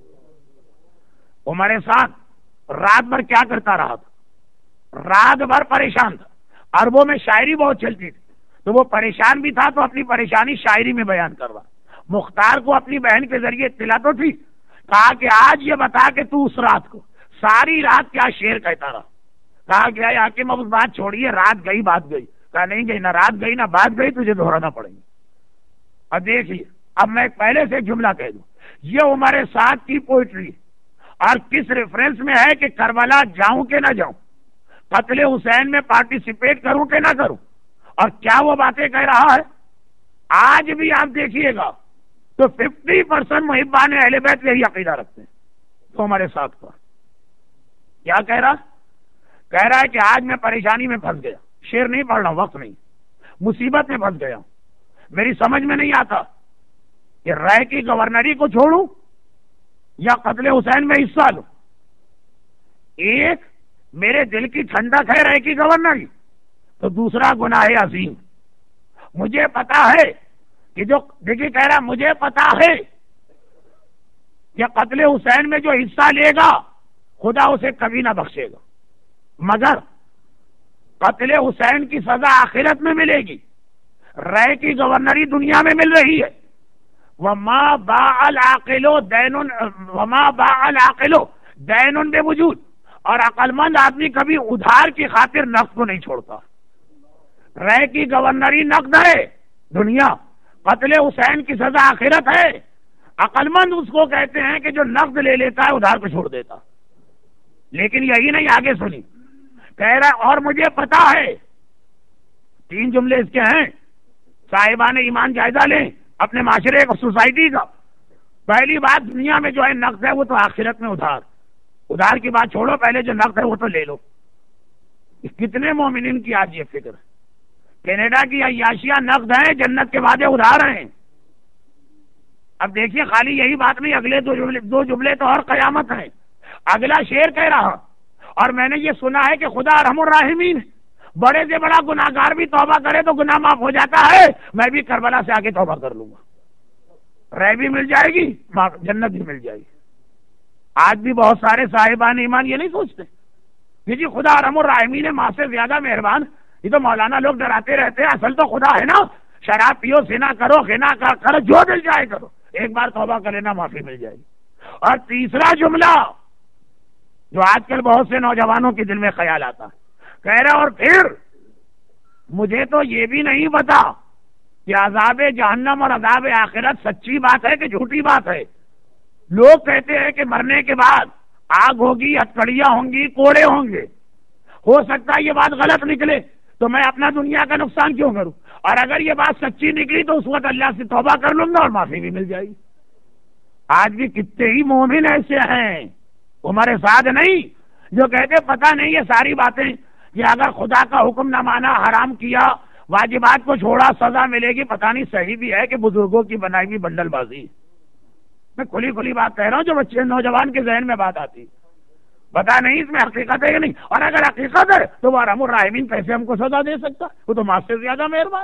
عمر سعد رات بھر کیا کرتا رہا تھا؟ رات بھر پریشان تھا. عربوں میں شاعری بہت چلتی تھی تو وہ پریشان بھی تھا، تو اپنی پریشانی شاعری میں بیان کر رہا. مختار کو اپنی بہن کے ذریعے اطلاع تو تھی. کہا کہ آج یہ بتا کہ تو اس رات کو ساری رات کیا شعر کہتا رہا. کہا کہ حاکم اب اس بات چھوڑیے، رات گئی بات گئی. کہا نہیں گئی، نہ رات گئی نہ بات گئی، تجھے دہرانا پڑیں گے. اب دیکھیے، اب میں پہلے سے ایک جملہ کہہ دوں یہ عمر سعد کی پوئٹری اور کس ریفرنس میں ہے کہ کربلا جاؤں کہ نہ جاؤں، قتل حسین میں پارٹیسپیٹ کروں کہ نہ کروں، اور کیا وہ باتیں کہہ رہا ہے؟ آج بھی آپ دیکھیے گا تو ففٹی پرسینٹ محبان اہل بیت یہی عقیدہ رکھتے ہیں تو ہمارے ساتھ کا کیا کہہ رہا کہہ رہا ہے کہ آج میں پریشانی میں پھنس گیا، شعر نہیں پڑھ رہا، وقت نہیں، مصیبت میں پھنس گیا، میری سمجھ میں نہیں آتا کہ رائے کی گورنری کو چھوڑوں یا قتل حسین میں حصہ لوں۔ ایک میرے دل کی ٹھنڈک ہے رائے کی گورنری، تو دوسرا گناہ عظیم۔ مجھے پتا ہے کہ جو دیکھیے کہہ رہا مجھے پتا ہے کہ قتل حسین میں جو حصہ لے گا خدا اسے کبھی نہ بخشے گا، مگر قتل حسین کی سزا آخرت میں ملے گی، رائے کی گورنری دنیا میں مل رہی ہے۔ وما باع العاقل دین وما باع العاقل دین بوجود، اور عقل مند آدمی کبھی ادھار کی خاطر نقد کو نہیں چھوڑتا۔ رائے کی گورنری نقد ہے دنیا، قتل حسین کی سزا آخرت ہے۔ عقل مند اس کو کہتے ہیں کہ جو نقد لے لیتا ہے ادھار کو چھوڑ دیتا، لیکن یہی نہیں، آگے سنی کہہ رہا اور مجھے پتا ہے، تین جملے اس کے ہیں، صاحبان ایمان جائزہ لیں اپنے معاشرے کو، سوسائٹی کا۔ پہلی بات دنیا میں جو ہے نقد ہے وہ تو آخرت میں ادھار، ادھار کی بات چھوڑو، پہلے جو نقد ہے وہ تو لے لو۔ کتنے مومنین کی آج یہ فکر ہے؟ کینیڈا کی عیاشیاں نقد ہیں، جنت کے وعدے ادھار ہیں۔ اب دیکھیے خالی یہی بات نہیں، اگلے دو جملے دو جملے تو اور قیامت ہیں۔ اگلا شعر کہہ رہا، اور میں نے یہ سنا ہے کہ خدا ارحم الراحمین، بڑے سے بڑا گناہگار بھی توبہ کرے تو گناہ معاف ہو جاتا ہے، میں بھی کربلا سے آگے توبہ کر لوں گا، رہ بھی مل جائے گی، جنت بھی مل جائے گی۔ آج بھی بہت سارے صاحبان ایمان یہ نہیں سوچتے کہ جی خدا ارحم الراحمین ہے، ماں سے زیادہ مہربان۔ یہ تو مولانا لوگ ڈراتے رہتے ہیں، اصل تو خدا ہے نا، شراب پیو، زنا کرو، غنا کرو، جو مل جائے کرو، ایک بار توبہ کر لینا معافی مل جائے گی۔ اور تیسرا جملہ جو آج کل بہت سے نوجوانوں کے دل میں خیال آتا کہہ رہا، اور پھر مجھے تو یہ بھی نہیں پتا کہ عذاب جہنم اور عذاب آخرت سچی بات ہے کہ جھوٹی بات ہے۔ لوگ کہتے ہیں کہ مرنے کے بعد آگ ہوگی، ہتکڑیاں ہوں گی، کوڑے ہوں گے، ہو سکتا ہے یہ بات غلط نکلے تو میں اپنا دنیا کا نقصان کیوں کروں، اور اگر یہ بات سچی نکلی تو اس وقت اللہ سے توبہ کر لوں گا اور معافی بھی مل جائے گی۔ آج بھی کتنے ہی مومن ایسے ہیں، عمر سعد نہیں، جو کہتے پتہ نہیں یہ ساری باتیں کہ اگر خدا کا حکم نہ مانا، حرام کیا، واجبات کو چھوڑا، سزا ملے گی، پتہ نہیں صحیح بھی ہے کہ بزرگوں کی بنائی ہوئی بنڈل بازی۔ میں کھلی کھلی بات کہہ رہا ہوں، جو بچے نوجوان کے ذہن میں بات آتی، پتا نہیں اس میں حقیقت ہے یا نہیں، اور اگر حقیقت ہے تو وہ ارحم الراحمین کیسے ہم کو سزا دے سکتا، وہ تو ماں سے زیادہ مہربان۔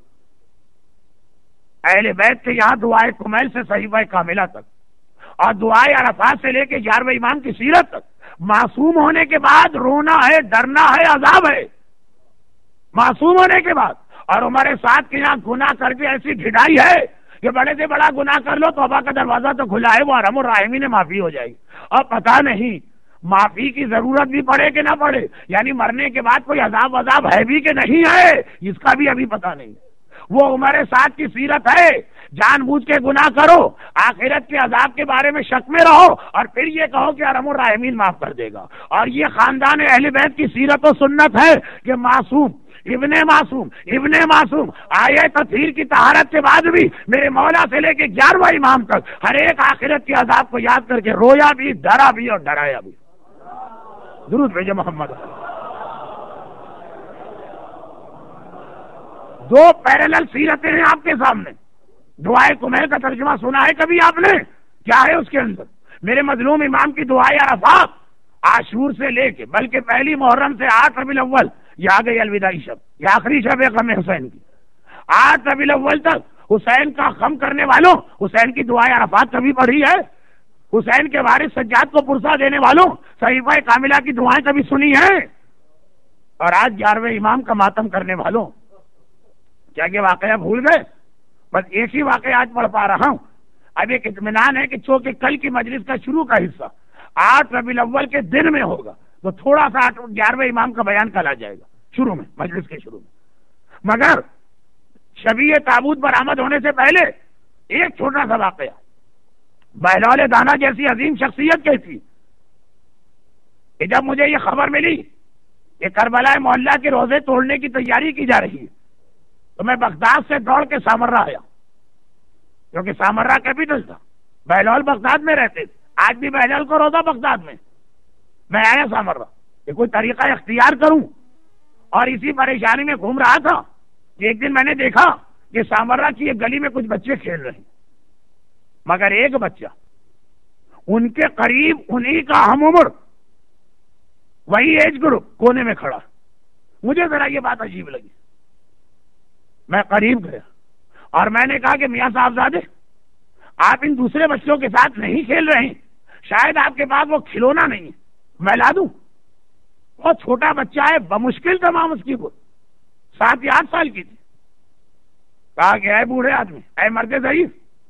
اہل بیت کے یہاں دعائے کمیل سے صحیفہ کاملہ تک اور دعائے عرفات سے لے کے گیارہویں امام کی سیرت تک معصوم ہونے کے بعد رونا ہے، ڈرنا ہے، عذاب ہے، معصوم ہونے کے بعد۔ اور ہمارے ساتھ کے یہاں گناہ کر کے ایسی ڈھڑائی ہے کہ بڑے سے بڑا گناہ کر لو، توبہ کا دروازہ تو کھلا ہے، وہ ارحم الراحمین معافی ہو جائے گی۔ اور پتہ نہیں معافی کی ضرورت بھی پڑے کہ نہ پڑے، یعنی مرنے کے بعد کوئی عذاب عذاب ہے بھی کہ نہیں ہے، اس کا بھی ابھی پتہ نہیں۔ وہ ہمارے ساتھ کی سیرت ہے، جان بوجھ کے گناہ کرو، آخرت کے عذاب کے بارے میں شک میں رہو، اور پھر یہ کہو کہ ارحم الراحمین معاف کر دے گا۔ اور یہ خاندان اہل بیت کی سیرت و سنت ہے کہ معصوم ابن معصوم ابن معصوم آئے تطہیر کی طہارت کے بعد بھی میرے مولا سے لے کے گیارہواں امام تک ہر ایک آخرت کے عذاب کو یاد کر کے رویا بھی، ڈرا بھی اور ڈرایا بھی۔ درود بھیجے محمد۔ دو پیرالل سیرتیں ہیں آپ کے سامنے۔ دعائے کمیل کا ترجمہ سنا ہے کبھی آپ نے؟ کیا ہے اس کے اندر؟ میرے مظلوم امام کی دعائے عرفات عاشور سے لے کے بلکہ پہلی محرم سے آٹھ ربیع الاول، یہ آ گئی الوداعی شب، یہ آخری شب ہے غم حسین کی، آٹھ ربیع الاول تک حسین کا غم کرنے والوں حسین کی دعائے عرفات کبھی پڑھی ہے؟ حسین کے وارث سجاد کو پرسہ دینے والوں صحیفہ کاملہ کی دعائیں کبھی سنی ہیں؟ اور آج گیارہویں امام کا ماتم کرنے والوں کیا یہ واقعہ بھول گئے؟ بس ایک ہی واقعہ آج پڑھ پا رہا ہوں۔ اب ایک اطمینان ہے کہ چونکہ کل کی مجلس کا شروع کا حصہ آٹھ ربیع الاول کے دن میں ہوگا تو تھوڑا سا گیارہویں امام کا بیان کل آ جائے گا شروع میں، مجلس کے شروع میں۔ مگر شبیہ تابوت برآمد ہونے سے پہلے ایک چھوٹا سا واقعہ بہلول دانا جیسی عظیم شخصیت کیسی کہ جب مجھے یہ خبر ملی کہ کربلا محلہ کے روزے توڑنے کی تیاری کی جا رہی ہے تو میں بغداد سے دوڑ کے سامرہ آیا، کیونکہ سامرہ کیپٹل تھا، بہلول بغداد میں رہتے تھے، آج بھی بہلول کو روزہ بغداد میں، میں آیا سامرہ کہ کوئی طریقہ اختیار کروں، اور اسی پریشانی میں گھوم رہا تھا کہ ایک دن میں نے دیکھا کہ سامرہ کی ایک گلی میں کچھ بچے کھیل رہے ہیں، مگر ایک بچہ ان کے قریب انہی کا ہم عمر وہی ایج گروپ کونے میں کھڑا، مجھے ذرا یہ بات عجیب لگی، میں قریب گیا اور میں نے کہا کہ میاں صاحبزادے آپ ان دوسرے بچوں کے ساتھ نہیں کھیل رہے ہیں، شاید آپ کے پاس وہ کھلونا نہیں ہے، میں لا دوں؟ بہت چھوٹا بچہ ہے، بمشکل تمام اس کی وہ سات یا آٹھ سال کی تھی، کہا کہ اے بوڑھے آدمی، اے مرد ضعیف،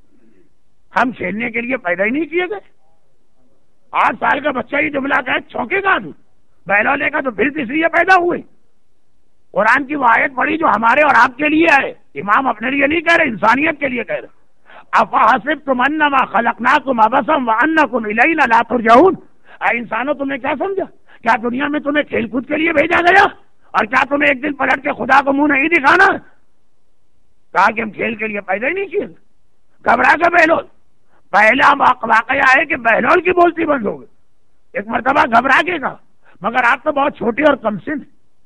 ہم کھیلنے کے لیے پیدا ہی نہیں کیے گئے؟ آٹھ سال کا بچہ ہی جملہ کہے چونکے گا آدمی، بہلولے کا تو پھر اس لیے پیدا ہوئے۔ قرآن کی وہ آیت پڑھی جو ہمارے اور آپ کے لیے ہے، امام اپنے لیے نہیں کہہ رہے، انسانیت کے لیے کہہ رہے۔ افحسبتم انما خلقناکم عبثا وانکم الینا لا ترجعون، اے انسانوں تم نے کیا سمجھا؟ کیا دنیا میں تمہیں کھیل کود کے لیے بھیجا گیا؟ اور کیا تمہیں ایک دن پلٹ کے خدا کو منہ نہیں دکھانا؟ کہا کہ ہم کھیل کے لیے پیدا ہی نہیں کیے۔ گھبرا گا بہلول، پہلا واقعہ ہے کہ بہلول کی بولتی بند ہو گئی، ایک مرتبہ گھبرا کے کہا مگر آپ تو بہت چھوٹے اور کم سن،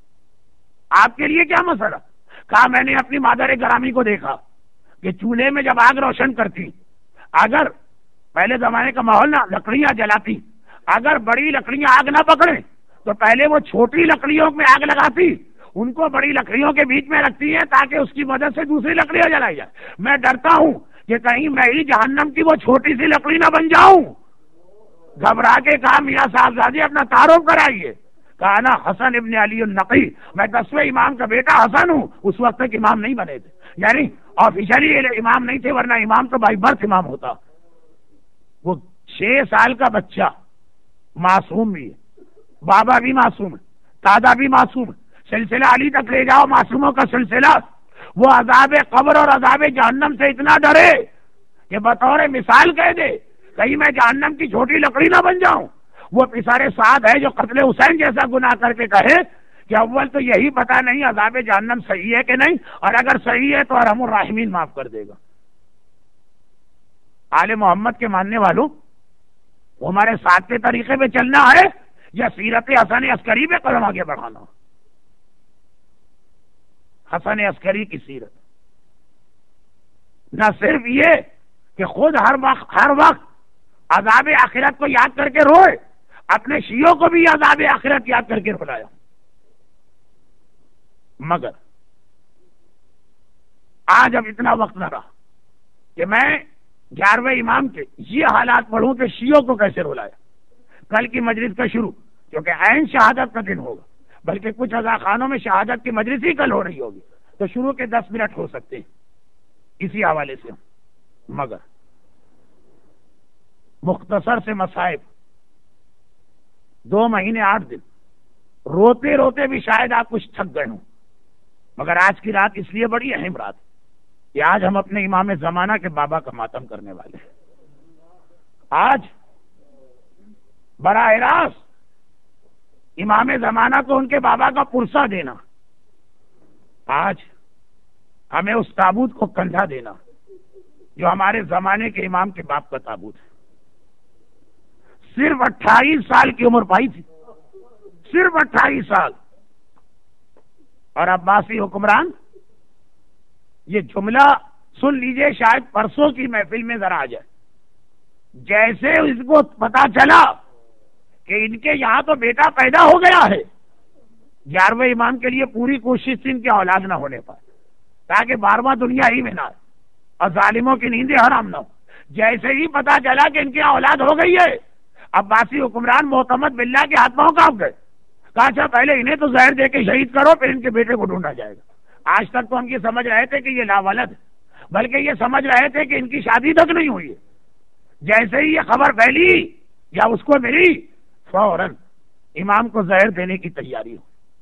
آپ کے لیے کیا مسئلہ؟ کہا میں نے اپنی مادر گرامی کو دیکھا کہ چولہے میں جب آگ روشن کرتی، اگر پہلے زمانے کا ماحول نہ لکڑیاں جلاتی، اگر بڑی لکڑیاں آگ نہ پکڑیں تو پہلے وہ چھوٹی لکڑیوں میں آگ لگاتی، ان کو بڑی لکڑیوں کے بیچ میں رکھتی ہے تاکہ اس کی مدد سے دوسری لکڑیاں جلائی جائے۔ میں ڈرتا ہوں کہ کہیں میں ہی جہنم کی وہ چھوٹی سی لکڑی نہ بن جاؤں۔ گھبرا کے کہا میاں صاحبزادے اپنا تعارف کرائیے۔ کہا نا حسن ابن علی النقی، میں دسویں امام کا بیٹا حسن ہوں، اس وقت تک امام نہیں بنے تھے، یعنی آفیشلی امام نہیں تھے، ورنہ امام تو بائی برتھ امام ہوتا۔ وہ چھ سال کا بچہ معصوم بھی ہے، بابا بھی معصوم ہے، دادا بھی معصوم ہے، سلسلہ علی تک لے جاؤ معصوموں کا سلسلہ، وہ عذاب قبر اور عذاب جہنم سے اتنا ڈرے کہ بطور مثال کہہ دے کہیں میں جہنم کی چھوٹی لکڑی نہ بن جاؤں۔ وہ پسارے ساتھ ہے جو قتل حسین جیسا گناہ کر کے کہے کہ اول تو یہی پتا نہیں عذاب جہنم صحیح ہے کہ نہیں، اور اگر صحیح ہے تو ارحم الراحمین معاف کر دے گا۔ آل محمد کے ماننے والوں، وہ ہمارے ساتھ کے طریقے پہ چلنا ہے یا سیرت حسن عسکری پہ قدم آگے بڑھانا؟ حسن عسکری کی سیرت نہ صرف یہ کہ خود ہر وقت ہر وقت عذاب آخرت کو یاد کر کے روئے، اپنے شیعوں کو بھی عذاب آخرت یاد کر کے رلایا، مگر آج اب اتنا وقت نہ رہا کہ میں گیارہویں امام کے یہ حالات پڑھوں کہ شیعوں کو کیسے رلایا۔ کل کی مجلس کا شروع کیونکہ عین شہادت کا دن ہوگا، بلکہ کچھ عزا خانوں میں شہادت کی مجلس ہی کل ہو رہی ہوگی، تو شروع کے دس منٹ ہو سکتے ہیں اسی حوالے سے، مگر مختصر سے مصائب، دو مہینے آٹھ دن روتے روتے بھی شاید آپ کچھ تھک گئے ہوں، مگر آج کی رات اس لیے بڑی اہم رات کہ آج ہم اپنے امام زمانہ کے بابا کا ماتم کرنے والے ہیں۔ آج براہ راست امام زمانہ کو ان کے بابا کا پرسہ دینا، آج ہمیں اس تابوت کو کندھا دینا جو ہمارے زمانے کے امام کے باپ کا تابوت ہے۔ صرف اٹھائیس سال کی عمر پائی تھی، صرف اٹھائیس سال، اور عباسی حکمران، یہ جملہ سن لیجئے، شاید پرسوں کی محفل میں ذرا آ جائے، جیسے اس کو پتا چلا کہ ان کے یہاں تو بیٹا پیدا ہو گیا ہے، گیارہویں امام کے لیے پوری کوشش تھی ان کے اولاد نہ ہونے پر، تاکہ بارہواں دنیا ہی میں نہ آئے اور ظالموں کی نیندیں حرام نہ ہو۔ جیسے ہی پتا چلا کہ ان کی اولاد ہو گئی ہے، عباسی حکمران معتمد باللہ کے ہاتھ پاؤں کانپ گئے، کہا اچھا پہلے انہیں تو زہر دے کے شہید کرو، پھر ان کے بیٹے کو ڈھونڈا جائے گا۔ آج تک تو ہم یہ سمجھ رہے تھے کہ یہ لاولد، بلکہ یہ سمجھ رہے تھے کہ ان کی شادی تک نہیں ہوئی ہے۔ جیسے ہی یہ خبر پھیلی یا اس کو ملی، فوراً امام کو زہر دینے کی تیاری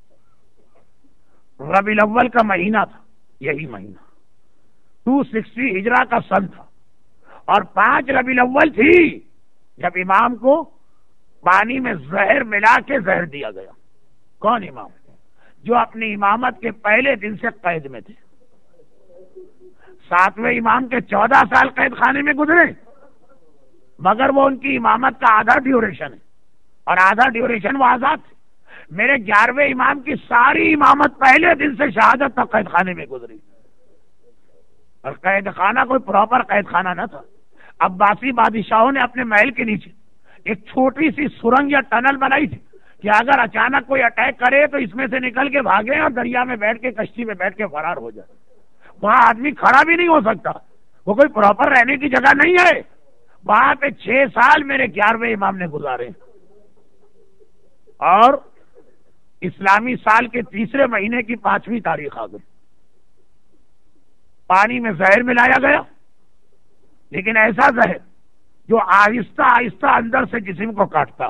ہو۔ ربیع الاول کا مہینہ تھا، یہی مہینہ دو سو ساٹھ ہجرہ کا سن تھا، اور پانچ ربیع الاول تھی جب امام کو پانی میں زہر ملا کے زہر دیا گیا۔ کون امام؟ جو اپنی امامت کے پہلے دن سے قید میں تھے۔ ساتویں امام کے چودہ سال قید خانے میں گزرے، مگر وہ ان کی امامت کا آدھا ڈیوریشن ہے اور آدھا ڈیوریشن وہ آزاد تھے۔ میرے گیارہویں امام کی ساری امامت پہلے دن سے شہادت تک قید خانے میں گزری، اور قید خانہ کوئی پراپر قید خانہ نہ تھا۔ عباسی بادشاہوں نے اپنے محل کے نیچے ایک چھوٹی سی سرنگ یا ٹنل بنائی تھی کہ اگر اچانک کوئی اٹیک کرے تو اس میں سے نکل کے بھاگے اور دریا میں بیٹھ کے کشتی میں بیٹھ کے فرار ہو جائے۔ وہاں آدمی کھڑا بھی نہیں ہو سکتا، وہ کوئی پراپر رہنے کی جگہ نہیں ہے۔ وہاں پہ چھ سال میرے گیارہویں امام نے گزارے، اور اسلامی سال کے تیسرے مہینے کی پانچویں تاریخ آ گئی۔ پانی میں زہر ملایا گیا، لیکن ایسا زہر جو آہستہ آہستہ اندر سے جسم کو کاٹتا۔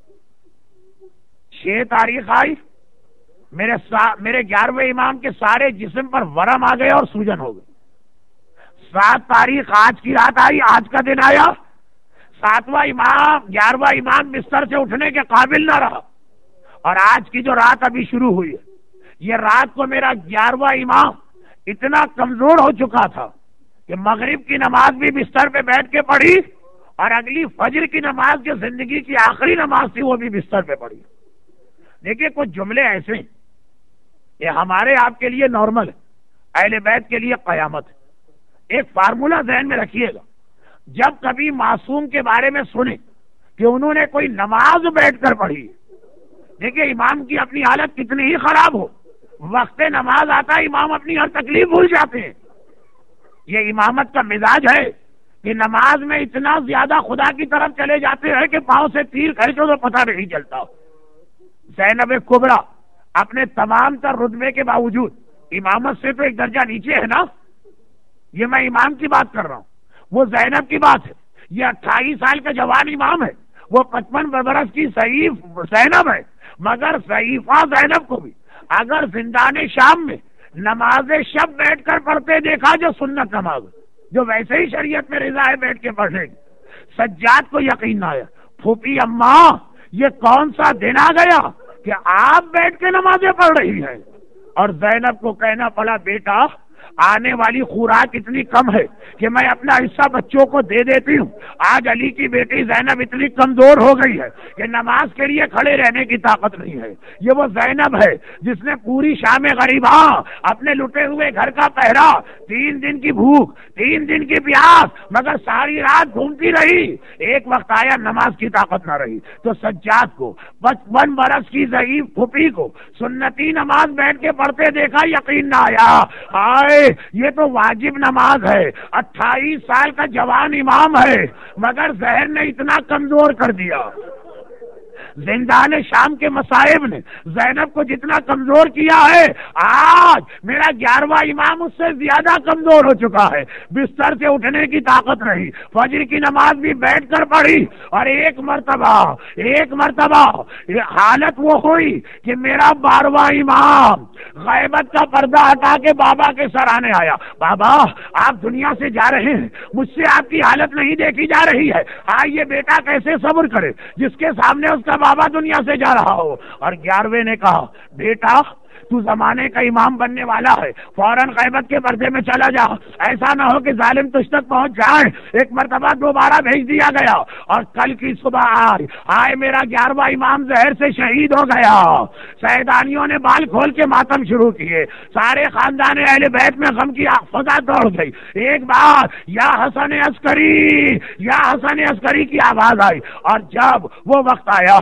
چھ تاریخ آئی، میرے سا... میرے گیارہویں امام کے سارے جسم پر ورم آ گئے اور سوجن ہو گئی۔ سات تاریخ آج کی رات آئی، آج کا دن آیا، ساتواں امام گیارہواں امام بستر سے اٹھنے کے قابل نہ رہا، اور آج کی جو رات ابھی شروع ہوئی ہے، یہ رات کو میرا گیارہواں امام اتنا کمزور ہو چکا تھا کہ مغرب کی نماز بھی بستر پہ بیٹھ کے پڑھی، اور اگلی فجر کی نماز جو زندگی کی آخری نماز تھی وہ بھی بستر پہ پڑھی۔ دیکھیے کچھ جملے ایسے ہیں، یہ ہمارے آپ کے لیے نارمل ہے، اہل بیت کے لیے قیامت ہے۔ ایک فارمولا ذہن میں رکھیے گا، جب کبھی معصوم کے بارے میں سنیں کہ انہوں نے کوئی نماز بیٹھ کر پڑھی، دیکھیے امام کی اپنی حالت کتنی ہی خراب ہو، وقت نماز آتا ہے امام اپنی ہر تکلیف بھول جاتے ہیں۔ یہ امامت کا مزاج ہے کہ نماز میں اتنا زیادہ خدا کی طرف چلے جاتے ہیں کہ پاؤں سے تیر کھینچو تو پتہ نہیں چلتا۔ زینب کبریٰ اپنے تمام تر رتبے کے باوجود امامت سے تو ایک درجہ نیچے ہے نا، یہ میں امام کی بات کر رہا ہوں، وہ زینب کی بات ہے۔ یہ اٹھائیس سال کا جوان امام ہے، وہ پچپن برس کی ضعیف زینب ہے، مگر ضعیفہ زینب کو بھی اگر زندان شام میں نماز شب بیٹھ کر پڑھتے دیکھا، جو سنت نماز جو ویسے ہی شریعت میں رضا ہے بیٹھ کے پڑھنے کی، سجاد کو یقین نہ آیا، پھوپھی اماں یہ کون سا دن آ گیا کہ آپ بیٹھ کے نمازیں پڑھ رہی ہیں؟ اور زینب کو کہنا پڑا، بیٹا آنے والی خوراک اتنی کم ہے کہ میں اپنا حصہ بچوں کو دے دیتی ہوں۔ آج علی کی بیٹی زینب اتنی کمزور ہو گئی ہے کہ نماز کے لیے کھڑے رہنے کی طاقت نہیں ہے۔ یہ وہ زینب ہے جس نے پوری شام غریباں اپنے لٹے ہوئے گھر کا پہرا، تین دن کی بھوک، تین دن کی پیاس، مگر ساری رات گھومتی رہی۔ ایک وقت آیا نماز کی طاقت نہ رہی تو سجاد کو پچپن برس کی ضعیف پھوپھی کو سنتی نماز بیٹھ کے پڑھتے دیکھا، یقین نہ آیا، آئے یہ تو واجب نماز ہے۔ اٹھائیس سال کا جوان امام ہے، مگر زہر نے اتنا کمزور کر دیا۔ زندان شام کے مصائب نے زینب کو جتنا کمزور کیا ہے، آج میرا گیارہواں امام اس سے زیادہ کمزور ہو چکا ہے، بستر سے اٹھنے کی طاقت نہیں، فجر کی نماز بھی بیٹھ کر پڑھی، اور ایک مرتبہ ایک مرتبہ حالت وہ ہوئی کہ میرا بارہواں امام غیبت کا پردہ ہٹا کے بابا کے سرانے آیا، بابا آپ دنیا سے جا رہے ہیں، مجھ سے آپ کی حالت نہیں دیکھی جا رہی ہے، آئیے بیٹا کیسے صبر کرے جس کے سامنے اس کا بابا دنیا سے جا رہا ہو۔ اور گیارہویں نے کہا، بیٹا تو زمانے کا امام بننے والا ہے، فوراً غیبت کے پردے میں چلا جا، ایسا نہ ہو کہ ظالم تجھ تک پہنچ جائے۔ ایک مرتبہ دوبارہ بھیج دیا گیا، اور کل کی صبح آئے آئے میرا گیارہواں امام زہر سے شہید ہو گیا۔ سیدانیوں نے بال کھول کے ماتم شروع کیے، سارے خاندان اہل بیت میں غم کی فضا دوڑ گئی۔ ایک بار یا حسن عسکری یا حسن عسکری کی آواز آئی، اور جب وہ وقت آیا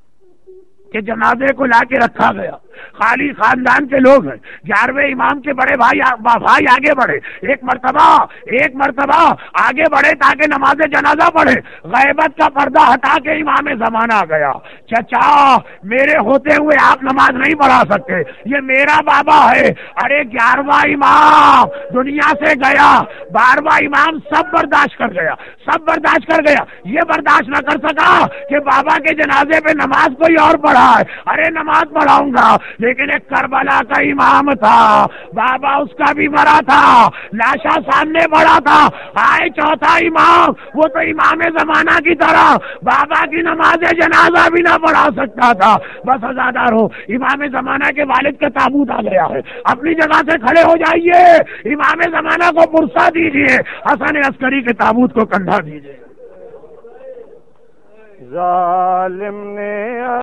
کہ جنازے کو لا کے رکھا گیا، خالی خاندان کے لوگ ہیں، گیارہویں امام کے بڑے بھائی بھائی آگے بڑھے، ایک مرتبہ ایک مرتبہ آگے بڑھے تاکہ نماز جنازہ پڑھے، غیبت کا پردہ ہٹا کے امام زمانہ آ گیا، چچا میرے ہوتے ہوئے آپ نماز نہیں پڑھا سکتے، یہ میرا بابا ہے۔ ارے گیارہواں امام دنیا سے گیا، بارہواں امام سب برداشت کر گیا، سب برداشت کر گیا، یہ برداشت نہ کر سکا کہ بابا کے جنازے پہ نماز کوئی اور پڑھا ہے۔ ارے نماز پڑھاؤں گا، لیکن ایک کربلا کا امام تھا، بابا اس کا بھی مرا تھا، لاشا سامنے پڑا تھا، آئے چوتھا امام، وہ تو امام زمانہ کی طرح بابا کی نماز جنازہ بھی نہ پڑھا سکتا تھا۔ بس ازادار ہو، امام زمانہ کے والد کا تابوت آ گیا ہے، اپنی جگہ سے کھڑے ہو جائیے، امام زمانہ کو پرسا دیجیے، حسن عسکری کے تابوت کو کندھا دیجیے۔ ظالم نے